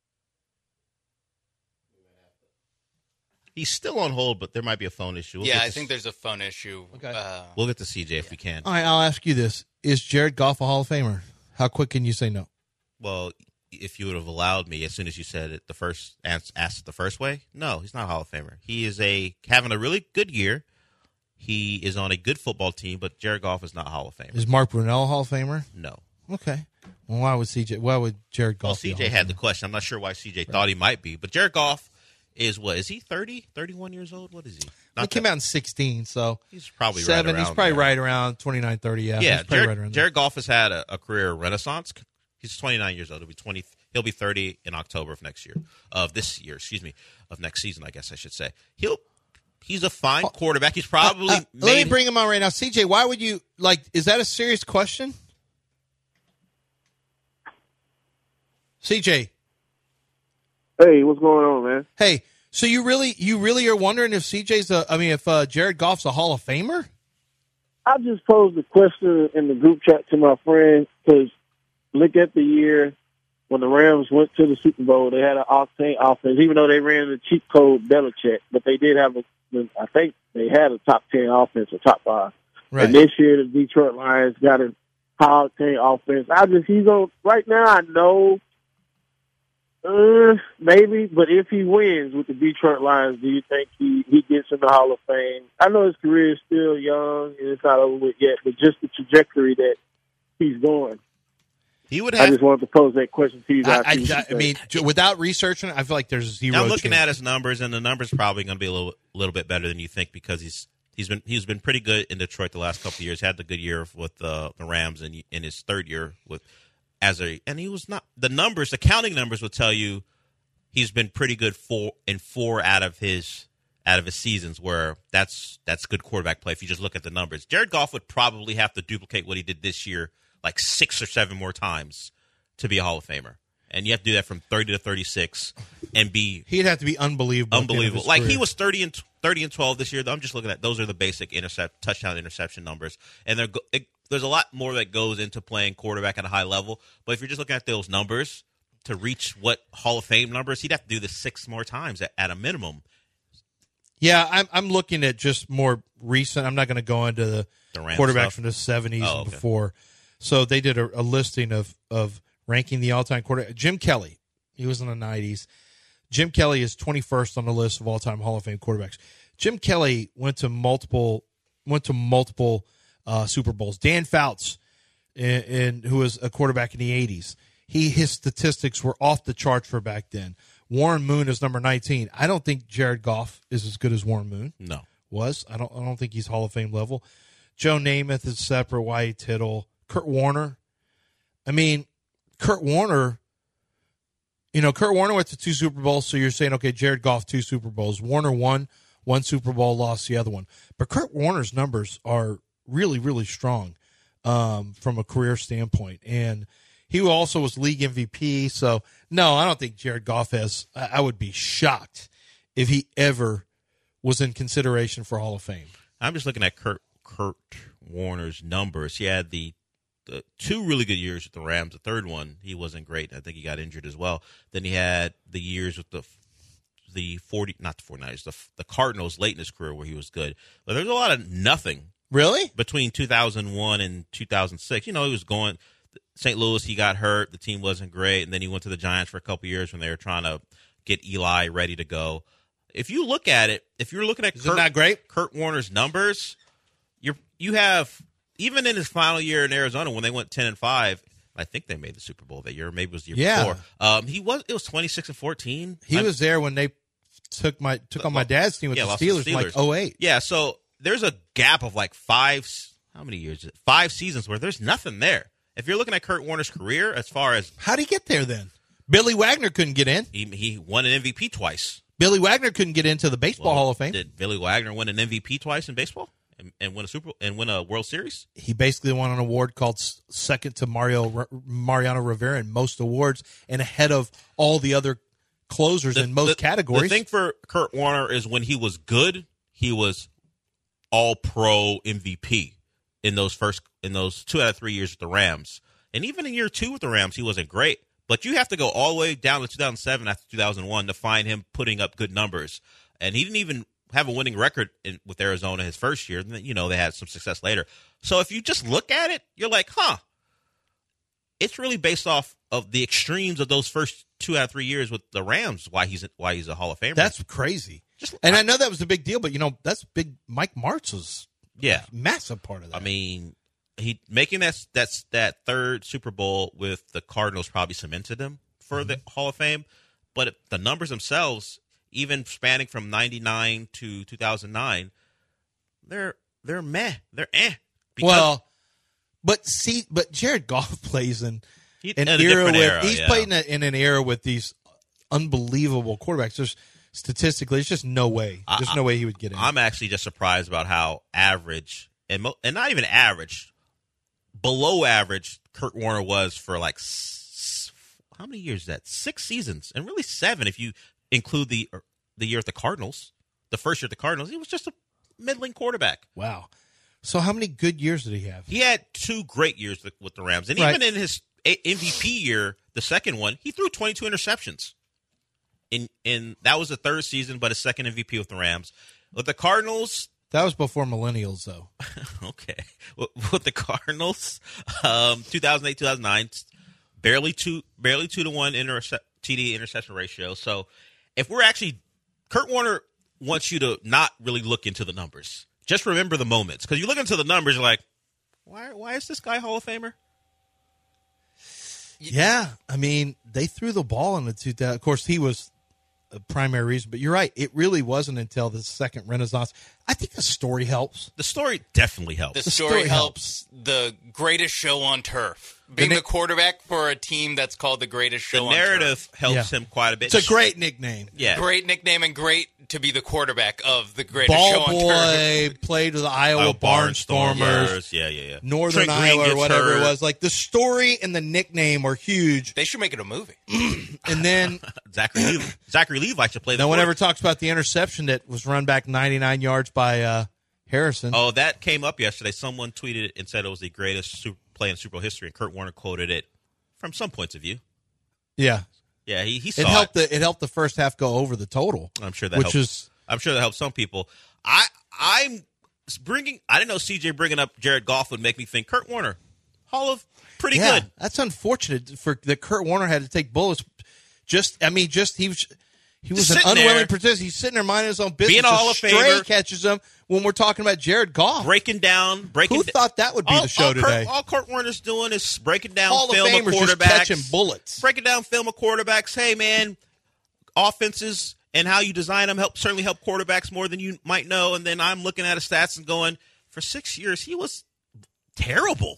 He's still on hold, but there might be a phone issue. We'll yeah, get I to- think there's a phone issue. Okay. Uh, We'll get to C J if we can. All right, I'll ask you this. Is Jared Goff a Hall of Famer? How quick can you say no? Well, if you would have allowed me as soon as you said it, the first asked asked the first way, no, he's not a Hall of Famer. He is a having a really good year. He is on a good football team, but Jared Goff is not a Hall of Famer. Is Mark Brunell a Hall of Famer? No. Okay. Well, why would C J? Why would Jared Goff? Well, be a C J Hall of had the Famer? question. I'm not sure why C J thought he might be, but Jared Goff is what? Is he thirty, thirty-one years old? What is he? He Not came that- out in sixteen, so He's probably right seven. around he's probably there. right around twenty-nine, thirty. Yeah, Yeah, he's probably Jared, right around there. Jared Goff has had a, a career renaissance. He's twenty-nine years old. He'll be twenty. He'll be thirty in October of next year. Of this year, excuse me, of next season, I guess I should say. He'll. He's a fine quarterback. He's probably. Uh, uh, made, let me bring him on right now, C J. Why would you like? Is that a serious question, C J? Hey, what's going on, man? Hey, so you really, you really are wondering if C J's a? I mean, if uh, Jared Goff's a Hall of Famer? I just posed the question in the group chat to my friend because look at the year when the Rams went to the Super Bowl. They had an octane offense, even though they ran the cheat code Belichick, but they did have a. I think they had a top ten offense or top five. Right. And this year, the Detroit Lions got a high octane offense. I just he's on right now. I know. Uh, maybe, but if he wins with the Detroit Lions, do you think he, he gets in the Hall of Fame? I know his career is still young and it's not over with yet, but just the trajectory that he's going. He would I have. just wanted to pose that question to you guys. I, See what you I, I think. mean, j- without researching, I feel like there's zero. I'm looking chance. at his numbers, and the numbers probably going to be a little, little bit better than you think because he's he's been he's been pretty good in Detroit the last couple of years. Had the good year with uh, the Rams, and in his third year with as a and he was not the numbers. The counting numbers will tell you he's been pretty good for in four out of his out of his seasons. Where that's that's good quarterback play. If you just look at the numbers, Jared Goff would probably have to duplicate what he did this year like six or seven more times to be a Hall of Famer. And you have to do that from thirty to thirty-six and be He'd have to be unbelievable. at the end of unbelievable. his Like career. he was thirty and thirty and twelve this year. I'm just looking at those are the basic intercept touchdown interception numbers, and they're go- it, there's a lot more that goes into playing quarterback at a high level. But if you're just looking at those numbers, to reach what Hall of Fame numbers, he'd have to do this six more times at, at a minimum. Yeah, I'm I'm looking at just more recent. I'm not going to go into the, the quarterbacks stuff. from the seventies Oh, and okay. before. So they did a, a listing of of ranking the all-time quarterback. Jim Kelly, he was in the nineties. Jim Kelly is twenty-first on the list of all-time Hall of Fame quarterbacks. Jim Kelly went to multiple went to multiple uh, Super Bowls. Dan Fouts, in, in, who was a quarterback in the eighties. He his statistics were off the charts for back then. Warren Moon is number nineteen. I don't think Jared Goff is as good as Warren Moon. No. Was. I don't I don't think he's Hall of Fame level. Joe Namath is separate, Wyatt Tittle, Kurt Warner. I mean, Kurt Warner, you know, Kurt Warner went to two Super Bowls, so you're saying, okay, Jared Goff, two Super Bowls. Warner won one Super Bowl, lost the other one. But Kurt Warner's numbers are really, really strong um, from a career standpoint. And he also was league M V P. So, no, I don't think Jared Goff has. I would be shocked if he ever was in consideration for Hall of Fame. I'm just looking at Kurt Kurt Warner's numbers. He had the, the two really good years with the Rams. The third one, he wasn't great. I think he got injured as well. Then he had the years with the the forty, not the forty-niners, the the Cardinals late in his career where he was good. But there's a lot of nothing. Really? Between two thousand one and two thousand six. You know, he was going Saint Louis, he got hurt. The team wasn't great. And then he went to the Giants for a couple years when they were trying to get Eli ready to go. If you look at it, if you're looking at Is Kurt, it not great? Kurt Warner's numbers, you're you have even in his final year in Arizona when they went ten and five. I think they made the Super Bowl that year. Maybe it was the year Yeah. before. Um, he was it was twenty-six and fourteen. He I- was there when they took my took on my dad's team with yeah, the lost to the Steelers, in like Steelers. oh eight. Yeah, so there's a gap of like five. How many years? Is it? Five seasons where there's nothing there. If you're looking at Kurt Warner's career, as far as How'd he get there then? Billy Wagner couldn't get in. he he won an M V P twice. Billy Wagner couldn't get into the Baseball Well, Hall of Fame. Did Billy Wagner win an M V P twice in baseball and, and win a Super and win a World Series? He basically won an award called s- second to Mario Mariano Rivera in most awards and ahead of all the other closers in most the, categories. The thing for Kurt Warner is when he was good, he was all pro M V P in those first in those two out of three years with the Rams. And even in year two with the Rams, he wasn't great. But you have to go all the way down to two thousand seven after two thousand one to find him putting up good numbers. And he didn't even have a winning record in, with Arizona his first year. And then, you know, they had some success later. So if you just look at it, you're like, huh. It's really based off of the extremes of those first two out of three years with the Rams, why he's why he's a Hall of Famer. That's crazy. Just, and I, I know that was a big deal, but, you know, that's big. Mike Martz was yeah. a massive part of that. I mean, he making that that's that third Super Bowl with the Cardinals probably cemented him for mm-hmm. the Hall of Fame. But it, the numbers themselves, even spanning from ninety-nine to two thousand nine, they're they're meh. They're eh. Because well, but see, but Jared Goff plays in he, an in a era with different era, he's yeah. played in, a, in an era with these unbelievable quarterbacks. There's statistically, it's just no way. There's I, no way he would get in. I'm actually just surprised about how average and mo- and not even average, below average, Kurt Warner was for like s- how many years is that? Six seasons, and really seven if you include the the year at the Cardinals, the first year at the Cardinals. He was just a middling quarterback. Wow. So how many good years did he have? He had two great years with, with the Rams, and Right. even in his A- M V P year, the second one, he threw twenty-two interceptions. In in that was the third season, but his second M V P with the Rams. With the Cardinals. That was before millennials, though. Okay. With, with the Cardinals, um, two thousand eight, two thousand nine, barely two, barely two to one interce- T D interception ratio. So, if we're actually, Kurt Warner wants you to not really look into the numbers. Just remember the moments, because you look into the numbers, you're like, why? Why is this guy Hall of Famer? Yeah, I mean, they threw the ball in the two thousand. Of course, he was a primary reason, but you're right. It really wasn't until the second Renaissance. I think the story helps. The story definitely helps. The, The story, story helps. The greatest show on turf. Being The the, na- quarterback for a team that's called the greatest show The on turf. narrative helps Yeah. him quite a bit. It's a great nickname. yeah. Great nickname and great to be the quarterback of the greatest show Ball on boy turf. played with the Iowa Oh, Barnstormers, Yeah, yeah, yeah. Northern Trent Iowa, Green or gets whatever hurt. it was. Like the story and the nickname are huge. They should make it a movie. And then Zachary Levi, Zachary Levi should play the no one quarter- ever talks about the interception that was run back ninety-nine yards by uh, Harrison. Oh, that came up yesterday. Someone tweeted it and said it was the greatest super play in Super Bowl history, and Kurt Warner quoted it from some points of view. Yeah. Yeah, he, he saw it. Helped it. The, it helped the first half go over the total. I'm sure that which helped. is I'm sure that helped some people. I I'm bringing. I didn't know C J bringing up Jared Goff would make me think Kurt Warner, Hall of pretty yeah, good. That's unfortunate for that. Kurt Warner had to take bullets. Just I mean, just he was he was Just an sitting unwilling there. participant. He's sitting there minding his own business. Being a Hall of Stray Famer. catches him when we're talking about Jared Goff. Breaking down, breaking. Who da- thought that would be all, the show all today? Kurt, all Kurt Warner's doing is breaking down Hall of film of Famers just quarterbacks, catching bullets. breaking down film of quarterbacks. Hey, man, offenses and how you design them help certainly help quarterbacks more than you might know. And then I'm looking at his stats and going, for six years he was terrible.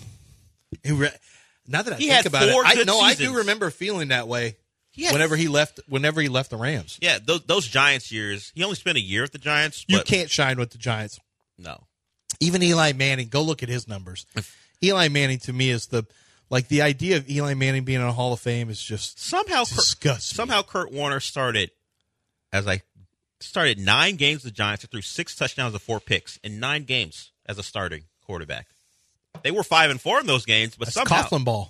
He re- now that I He think had about four it, I good no, I seasons. do remember feeling that way. He had- whenever he left, whenever he left the Rams, Yeah, those those Giants years. He only spent a year at the Giants. you but can't shine with the Giants. No. Even Eli Manning, go look at his numbers. Eli Manning to me is the like the idea of Eli Manning being in a Hall of Fame is just Somehow, Kurt, disgusting. somehow Kurt Warner started as I started nine games with the Giants and threw six touchdowns and four picks in nine games as a starting quarterback. They were five and four in those games, but That's somehow Coughlin ball.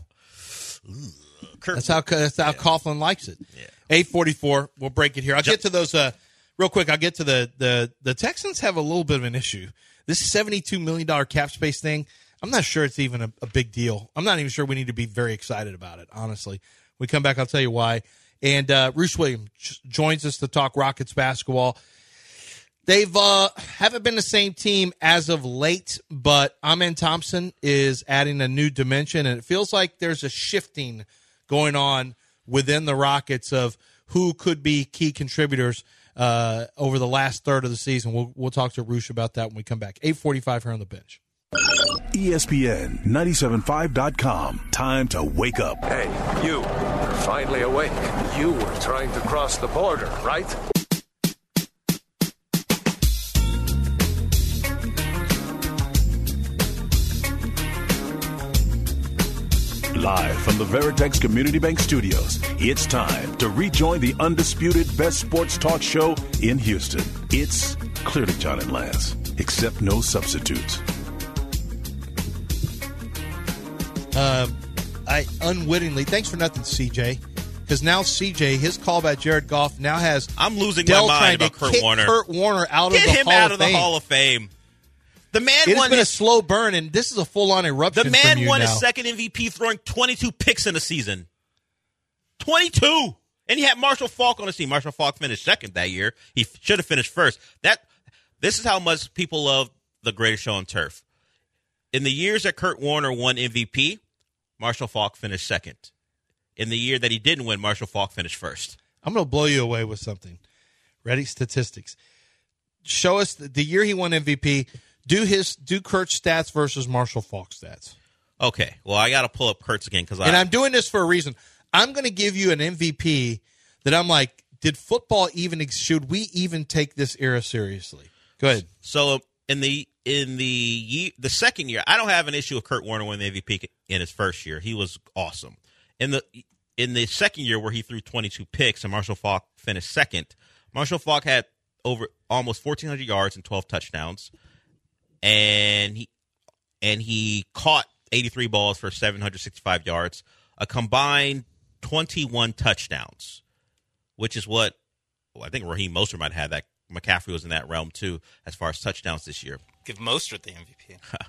Kurt, That's how that's how Yeah. Coughlin likes it. Yeah. Eight forty four. We'll break it here. I'll Ju- get to those uh, real quick. I'll get to the the the Texans have a little bit of an issue. This seventy two million dollar cap space thing. I'm not sure it's even a, a big deal. I'm not even sure we need to be very excited about it. Honestly, we come back. I'll tell you why. And uh, Bruce Williams joins us to talk Rockets basketball. They've uh, haven't been the same team as of late, but Amen Thompson is adding a new dimension, and it feels like there's a shifting going on within the Rockets of who could be key contributors uh, over the last third of the season. We'll we'll talk to Roosh about that when we come back. eight forty-five here on the bench. E S P N ninety-seven point five dot com. Time to wake up. Hey, you. You're finally awake. You were trying to cross the border, right? Live from the Veritex Community Bank Studios, it's time to rejoin the undisputed best sports talk show in Houston. It's Clearly John and Lance, except no substitutes. Uh, I unwittingly, thanks for nothing, C J, because now C J, his call about Jared Goff now has I'm losing Dell my trying mind about to Kurt kick Warner. Kurt Warner out Get of the him Hall out of of the Fame. Hall of Fame. The man It has won been a his, slow burn, and this is a full-on eruption. the man from you won now. his second M V P throwing twenty-two picks in a season. twenty-two. And he had Marshall Faulk on his team. Marshall Faulk finished second that year. He f- should have finished first. That This is how much people love the greatest show on turf. In the years that Kurt Warner won M V P, Marshall Faulk finished second. In the year that he didn't win, Marshall Faulk finished first. I'm going to blow you away with something. Ready? Statistics. Show us the, the year he won M V P. Do his do Kurt's stats versus Marshall Faulk's stats. Okay. Well, I got to pull up Kurt's again because I. And I'm doing this for a reason. I'm going to give you an M V P that I'm like, did football even ex- should we even take this era seriously? Go ahead. So in the in the ye- the second year, I don't have an issue with Kurt Warner winning the M V P in his first year. He was awesome. In the in the second year where he threw twenty-two picks and Marshall Faulk finished second, Marshall Faulk had over almost fourteen hundred yards and twelve touchdowns, and he and he caught eighty-three balls for seven hundred sixty-five yards, a combined twenty-one touchdowns, which is what well, I think Raheem Mostert might have that. McCaffrey was in that realm too, as far as touchdowns this year. Give Mostert the M V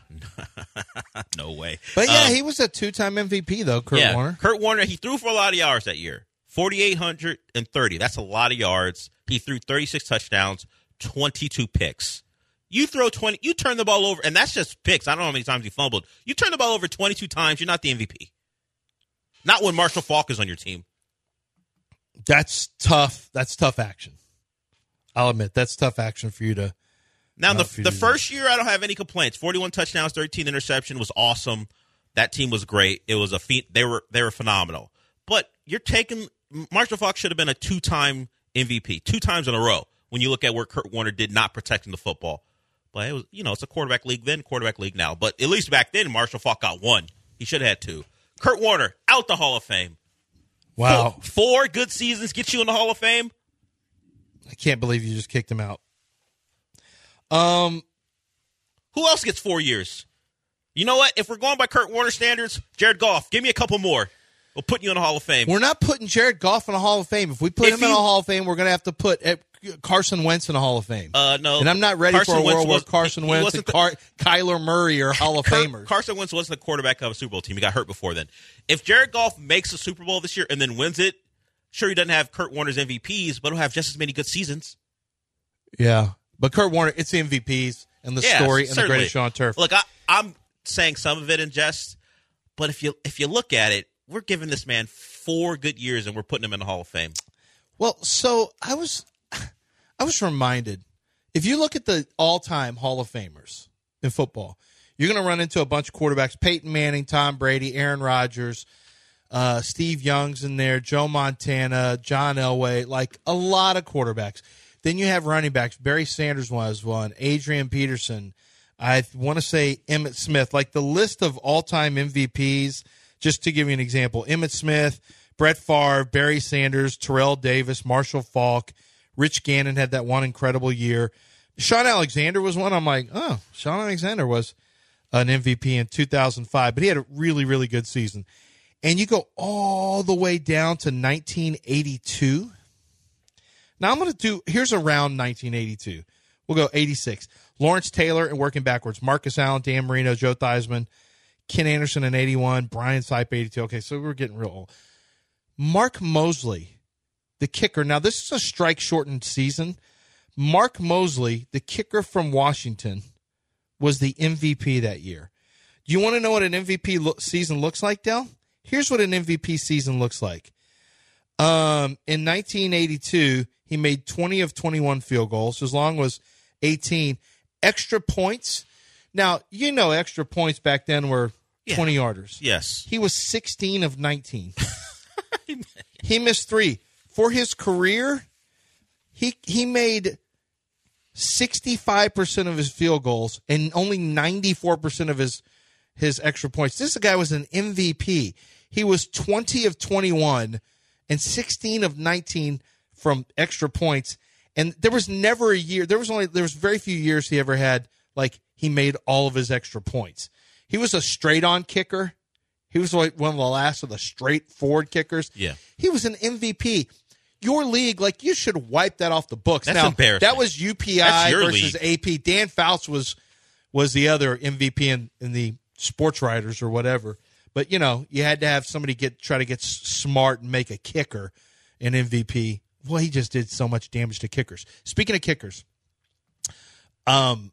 P. No way. But yeah, Um, he was a two-time M V P though, Kurt yeah, Warner. Kurt Warner, he threw for a lot of yards that year. forty-eight hundred thirty. That's a lot of yards. He threw thirty-six touchdowns, twenty-two picks. You throw twenty, you turn the ball over, and that's just picks. I don't know how many times he fumbled. You turn the ball over twenty-two times, you're not the M V P. Not when Marshall Faulk is on your team. That's tough. That's tough action. I'll admit that's tough action for you to. Now, uh, the for you the to do. first year, I don't have any complaints. forty-one touchdowns, thirteen interception was awesome. That team was great. It was a feat. They were they were phenomenal. But you're taking Marshall Faulk should have been a two-time M V P, two times in a row. When you look at where Kurt Warner did not protecting the football, but it was you know it's a quarterback league then, quarterback league now. But at least back then, Marshall Faulk got one. He should have had two. Kurt Warner out the Hall of Fame. Wow, Four, four good seasons get you in the Hall of Fame. I can't believe you just kicked him out. Um, Who else gets four years? You know what? If we're going by Kurt Warner standards, Jared Goff, give me a couple more. We'll put you in the Hall of Fame. We're not putting Jared Goff in the Hall of Fame. If we put If him in you- the Hall of Fame, we're going to have to put uh, Carson Wentz in the Hall of Fame. Uh, no. And I'm not ready Carson for a Wentz world where was- Carson he- he Wentz wasn't and the- Car- Kyler Murray are Hall of Kurt- Famers. Carson Wentz wasn't the quarterback of a Super Bowl team. He got hurt before then. If Jared Goff makes a Super Bowl this year and then wins it, sure, he doesn't have Kurt Warner's M V Ps, but he'll have just as many good seasons. Yeah. But Kurt Warner, it's the M V Ps and the Yeah, story and certainly. the greatest show on turf. Look, I, I'm saying some of it in jest, but if you if you look at it, we're giving this man four good years and we're putting him in the Hall of Fame. Well, so I was I was reminded, if you look at the all-time Hall of Famers in football, you're going to run into a bunch of quarterbacks: Peyton Manning, Tom Brady, Aaron Rodgers, uh, Steve Young's in there, Joe Montana, John Elway, like a lot of quarterbacks. Then you have running backs. Barry Sanders was one, Adrian Peterson. I want to say Emmitt Smith. Like the list of all-time M V Ps, just to give you an example, Emmitt Smith, Brett Favre, Barry Sanders, Terrell Davis, Marshall Faulk, Rich Gannon had that one incredible year. Sean Alexander was one. I'm like, oh, Sean Alexander was an M V P in two thousand five, but he had a really, really good season. And you go all the way down to nineteen eighty-two. Now I'm going to do, here's around nineteen eighty-two. We'll go eighty-six. Lawrence Taylor and working backwards. Marcus Allen, Dan Marino, Joe Theismann, Ken Anderson in eighty-one, Brian Sipe, eighty-two. Okay, so we're getting real old. Mark Mosley, the kicker. Now, this is a strike-shortened season. Mark Mosley, the kicker from Washington, was the M V P that year. Do you want to know what an M V P lo- season looks like, Del? Here's what an M V P season looks like. Um, in nineteen eighty-two, he made twenty of twenty-one field goals. As long as eighteen. Extra points. Now, you know extra points back then were Yeah. twenty-yarders. Yes. He was sixteen of nineteen. He missed three. For his career, he he made sixty-five percent of his field goals and only ninety-four percent of his his extra points. This guy was an M V P. He was twenty of twenty-one and sixteen of nineteen from extra points. And there was never a year, there was only there was very few years he ever had like he made all of his extra points. He was a straight on kicker. He was like one of the last of the straight forward kickers. Yeah. He was an M V P. Your league, like, you should wipe that off the books. That's now, embarrassing. that was U P I That's your versus league. A P. Dan Fouts was was the other M V P in, in the sports writers or whatever. But, you know, you had to have somebody get try to get s- smart and make a kicker an M V P. Well, he just did so much damage to kickers. Speaking of kickers, um,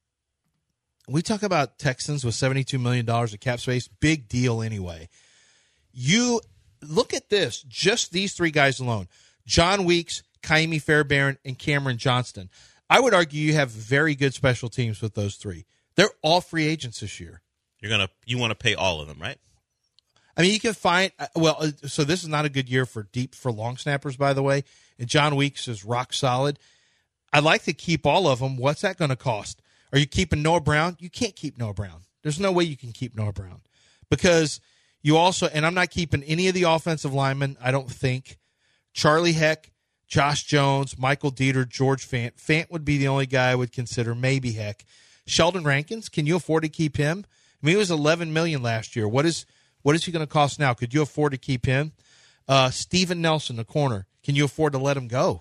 we talk about Texans with seventy-two million dollars of cap space. Big deal anyway. You look at this, just these three guys alone. John Weeks, Kaimi Fairbairn, and Cameron Johnston. I would argue you have very good special teams with those three. They're all free agents this year. You're gonna you want to pay all of them, right? I mean, you can find – well, uh, so this is not a good year for deep for long snappers, by the way. And John Weeks is rock solid. I'd like to keep all of them. What's that going to cost? Are you keeping Noah Brown? You can't keep Noah Brown. There's no way you can keep Noah Brown because you also – and I'm not keeping any of the offensive linemen, I don't think. Charlie Heck, Josh Jones, Michael Dieter, George Fant. Fant would be the only guy I would consider, maybe Heck. Sheldon Rankins, can you afford to keep him? I mean, he was eleven million dollars last year. What is – What is he going to cost now? Could you afford to keep him? Uh, Steven Nelson, the corner. Can you afford to let him go?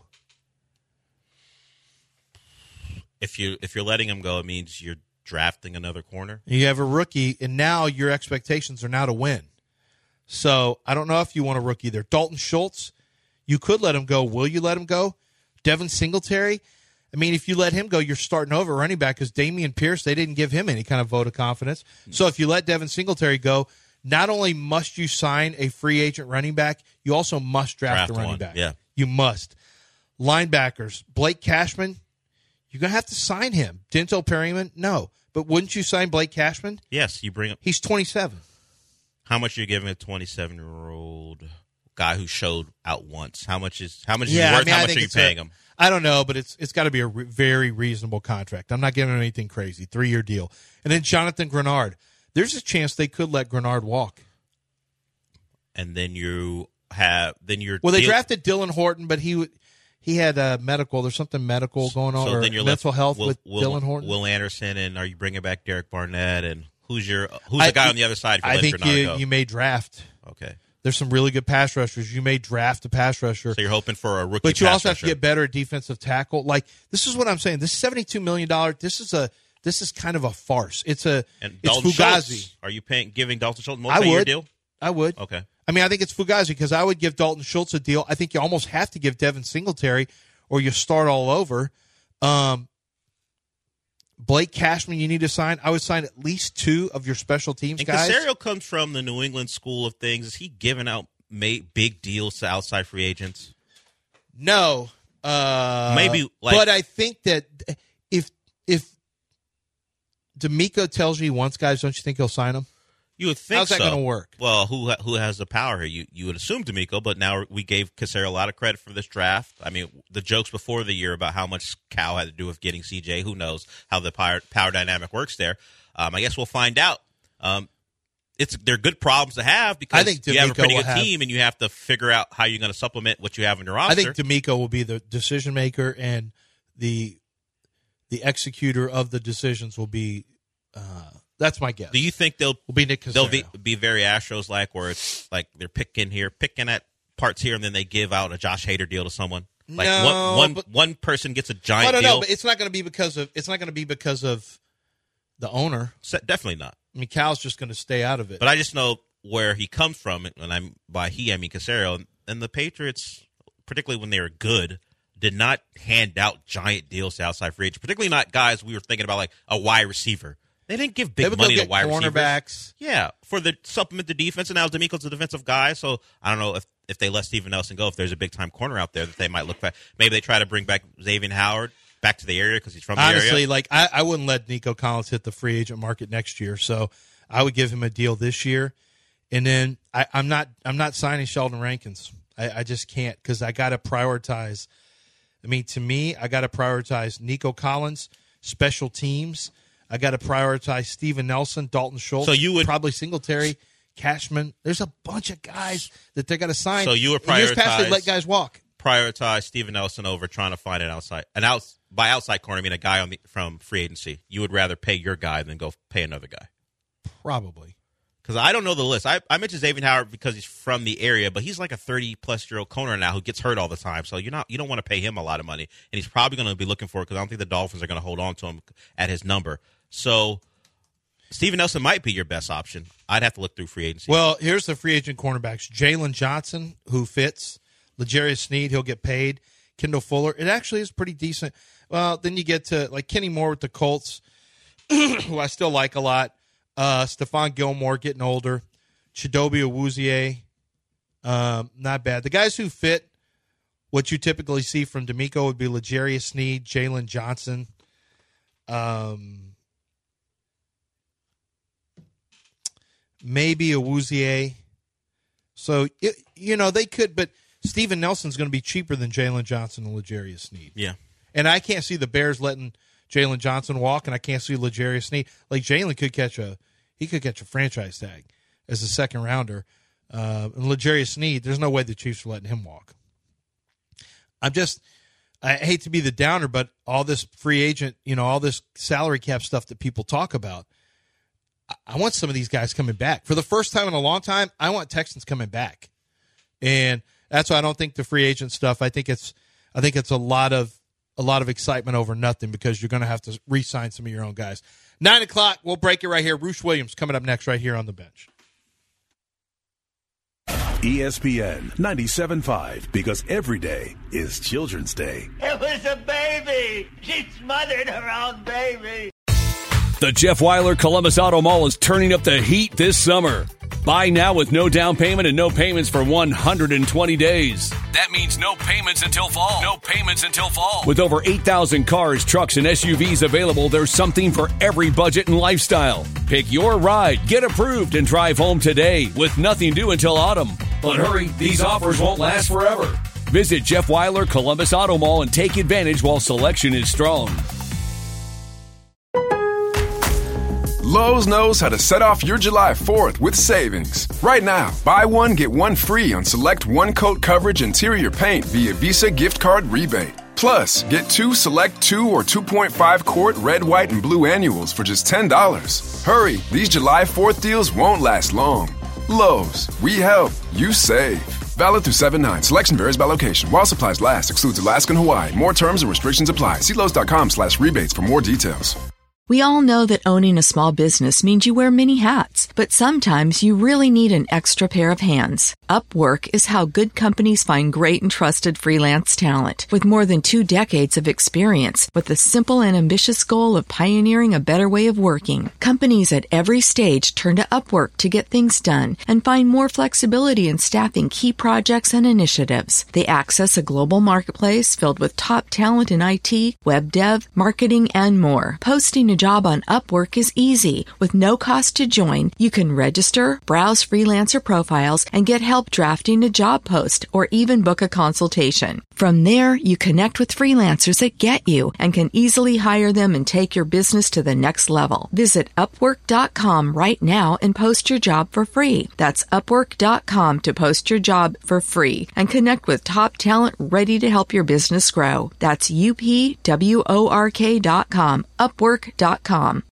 If you if you're letting him go, it means you're drafting another corner. You have a rookie, and now your expectations are now to win. So I don't know if you want a rookie there. Dalton Schultz, you could let him go. Will you let him go? Devin Singletary, I mean, if you let him go, you're starting over at running back because Damian Pierce, they didn't give him any kind of vote of confidence. So if you let Devin Singletary go, not only must you sign a free agent running back, you also must draft, Draft a running one, back. yeah. You must. Linebackers, Blake Cashman, you're going to have to sign him. Denzel Perryman, no. But wouldn't you sign Blake Cashman? Yes, you bring up. He's twenty-seven. How much are you giving a twenty-seven-year-old guy who showed out once? How much is how much is Yeah, he worth? I mean, how I much think are you it's a- paying him? I don't know, but it's it's got to be a re- very reasonable contract. I'm not giving him anything crazy. Three-year deal. And then Jonathan Grenard. There's a chance they could let Grenard walk. And then you have then you're Well, they deal- drafted Dylan Horton, but he w- he had uh, medical. There's something medical going on, So or then you're mental left health Will, with Will, Dylan Horton. Will Anderson, and are you bringing back Derek Barnett? And who's your who's I- the guy on the other side? If you're I letting think Granado you go? you may draft. Okay, There's some really good pass rushers. You may draft a pass rusher. so you're hoping for a rookie, But you pass also have to rusher. get better at defensive tackle. Like, this is what I'm saying. This seventy-two million dollars, this is a this is kind of a farce. It's a And it's Dalton Fugazi. Schultz, are you paying giving Dalton Schultz a I multi-year would. deal? I would. Okay. I mean, I think it's Fugazi because I would give Dalton Schultz a deal. I think you almost have to give Devin Singletary or you start all over. Um, Blake Cashman, you need to sign. I would sign at least two of your special teams And guys. Caserio comes from the New England school of things. Is he giving out ma- big deals to outside free agents? No. Uh, Maybe, like- but I think that if if D'Amico tells you he wants guys, don't you think he'll sign them? You would think How's that so. gonna work? Well, who who has the power here? You you would assume D'Amico, but now we gave Caserio a lot of credit for this draft. I mean, the jokes before the year about how much Cal had to do with getting C J. Who knows how the power, power dynamic works there? Um, I guess we'll find out. Um, it's they're good problems to have because I think you have a D'Amico pretty will good have- team, and you have to figure out how you're going to supplement what you have in your roster. I think D'Amico will be the decision maker, and the the executor of the decisions will be. Uh, that's my guess. Do you think they'll will be Nick Caserio. they'll be, be very Astros like, where it's like they're picking here, picking at parts here, and then they give out a Josh Hader deal to someone? Like No, one one, but- one person gets a I giant don't deal. know, but it's not going to be because of it's not going to be because of the owner. Se- Definitely not. I mean, Cal's just going to stay out of it. But I just know where he comes from, and I'm by he I mean Caserio, and the Patriots, particularly when they were good, did not hand out giant deals to outside free agents, particularly not guys we were thinking about like a wide receiver. They didn't give They big would go money to get wide receivers. cornerbacks. Yeah, for the supplement the defense, and now D'Amico's a defensive guy, so I don't know if, if they let Steven Nelson go, if there's a big-time corner out there that they might look for. Maybe they try to bring back Xavier Howard back to the area because he's from the Honestly, area. like I, I wouldn't let Nico Collins hit the free agent market next year, so I would give him a deal this year, and then I, I'm not I'm not signing Sheldon Rankins. I, I just can't because I got to prioritize. I mean, to me, I got to prioritize Nico Collins, special teams. I got to prioritize Steven Nelson, Dalton Schultz. So you would- probably Singletary, Cashman. There's a bunch of guys that they got to sign. So you would In years past, they prioritize- let guys walk. Prioritize Steven Nelson over trying to find an outside an out by outside corner. I mean a guy on the, from free agency. You would rather pay your guy than go pay another guy. Probably. Because I don't know the list. I, I mentioned Xavier Howard because he's from the area, but he's like a thirty-plus-year-old corner now who gets hurt all the time. So you're not you don't want to pay him a lot of money, and he's probably going to be looking for it because I don't think the Dolphins are going to hold on to him at his number. So Steven Nelson might be your best option. I'd have to look through free agency. Well, here's the free agent cornerbacks. Jalen Johnson, who fits. L'Jarius Sneed, he'll get paid. Kendall Fuller. It actually is pretty decent. Well, then you get to like Kenny Moore with the Colts, who I still like a lot. Uh, Stephon Gilmore getting older. Chidobe Awuzie, um, not bad. The guys who fit what you typically see from D'Amico would be L'Jarius Sneed, Jalen Johnson, um, maybe Awuzie. So, it, you know, they could, but Steven Nelson's going to be cheaper than Jalen Johnson and L'Jarius Sneed. yeah. And I can't see the Bears letting Jalen Johnson walk, and I can't see L'Jarius Sneed. Like, Jalen could catch a he could catch a franchise tag as a second rounder. Uh, and L'Jarius Sneed, there's no way the Chiefs are letting him walk. I'm just I hate to be the downer, but all this free agent, you know, all this salary cap stuff that people talk about, I, I want some of these guys coming back. For the first time in a long time, I want Texans coming back. And that's why I don't think the free agent stuff, I think it's I think it's a lot of a lot of excitement over nothing because you're going to have to re-sign some of your own guys. Nine o'clock, we'll break it right here. Roosh Williams coming up next right here on the bench. E S P N ninety-seven point five, because every day is Children's Day. It was a baby. She smothered her own baby. The Jeff Weiler Columbus Auto Mall is turning up the heat this summer. Buy now with no down payment and no payments for one hundred twenty days. That means no payments until fall. No payments until fall. With over eight thousand cars, trucks, and S U Vs available, there's something for every budget and lifestyle. Pick your ride, get approved, and drive home today with nothing due until autumn. But hurry, these offers won't last forever. Visit Jeff Weiler Columbus Auto Mall and take advantage while selection is strong. Lowe's knows how to set off your July fourth with savings. Right now, buy one, get one free on select one-coat coverage interior paint via Visa gift card rebate. Plus, get two select two or two point five quart red, white, and blue annuals for just ten dollars. Hurry, these July fourth deals won't last long. Lowe's, we help, you save. Valid through seven nine. Selection varies by location. While supplies last, excludes Alaska and Hawaii. More terms and restrictions apply. See Lowe's.com slash rebates for more details. We all know that owning a small business means you wear many hats, but sometimes you really need an extra pair of hands. Upwork is how good companies find great and trusted freelance talent. With more than two decades of experience, with the simple and ambitious goal of pioneering a better way of working, companies at every stage turn to Upwork to get things done and find more flexibility in staffing key projects and initiatives. They access a global marketplace filled with top talent in I T, web dev, marketing, and more. Posting a job on Upwork is easy. With no cost to join, you can register, browse freelancer profiles, and get help drafting a job post or even book a consultation. From there, you connect with freelancers that get you and can easily hire them and take your business to the next level. Visit Upwork dot com right now and post your job for free. That's Upwork dot com to post your job for free and connect with top talent ready to help your business grow. That's U P W O R K dot com, Upwork dot com.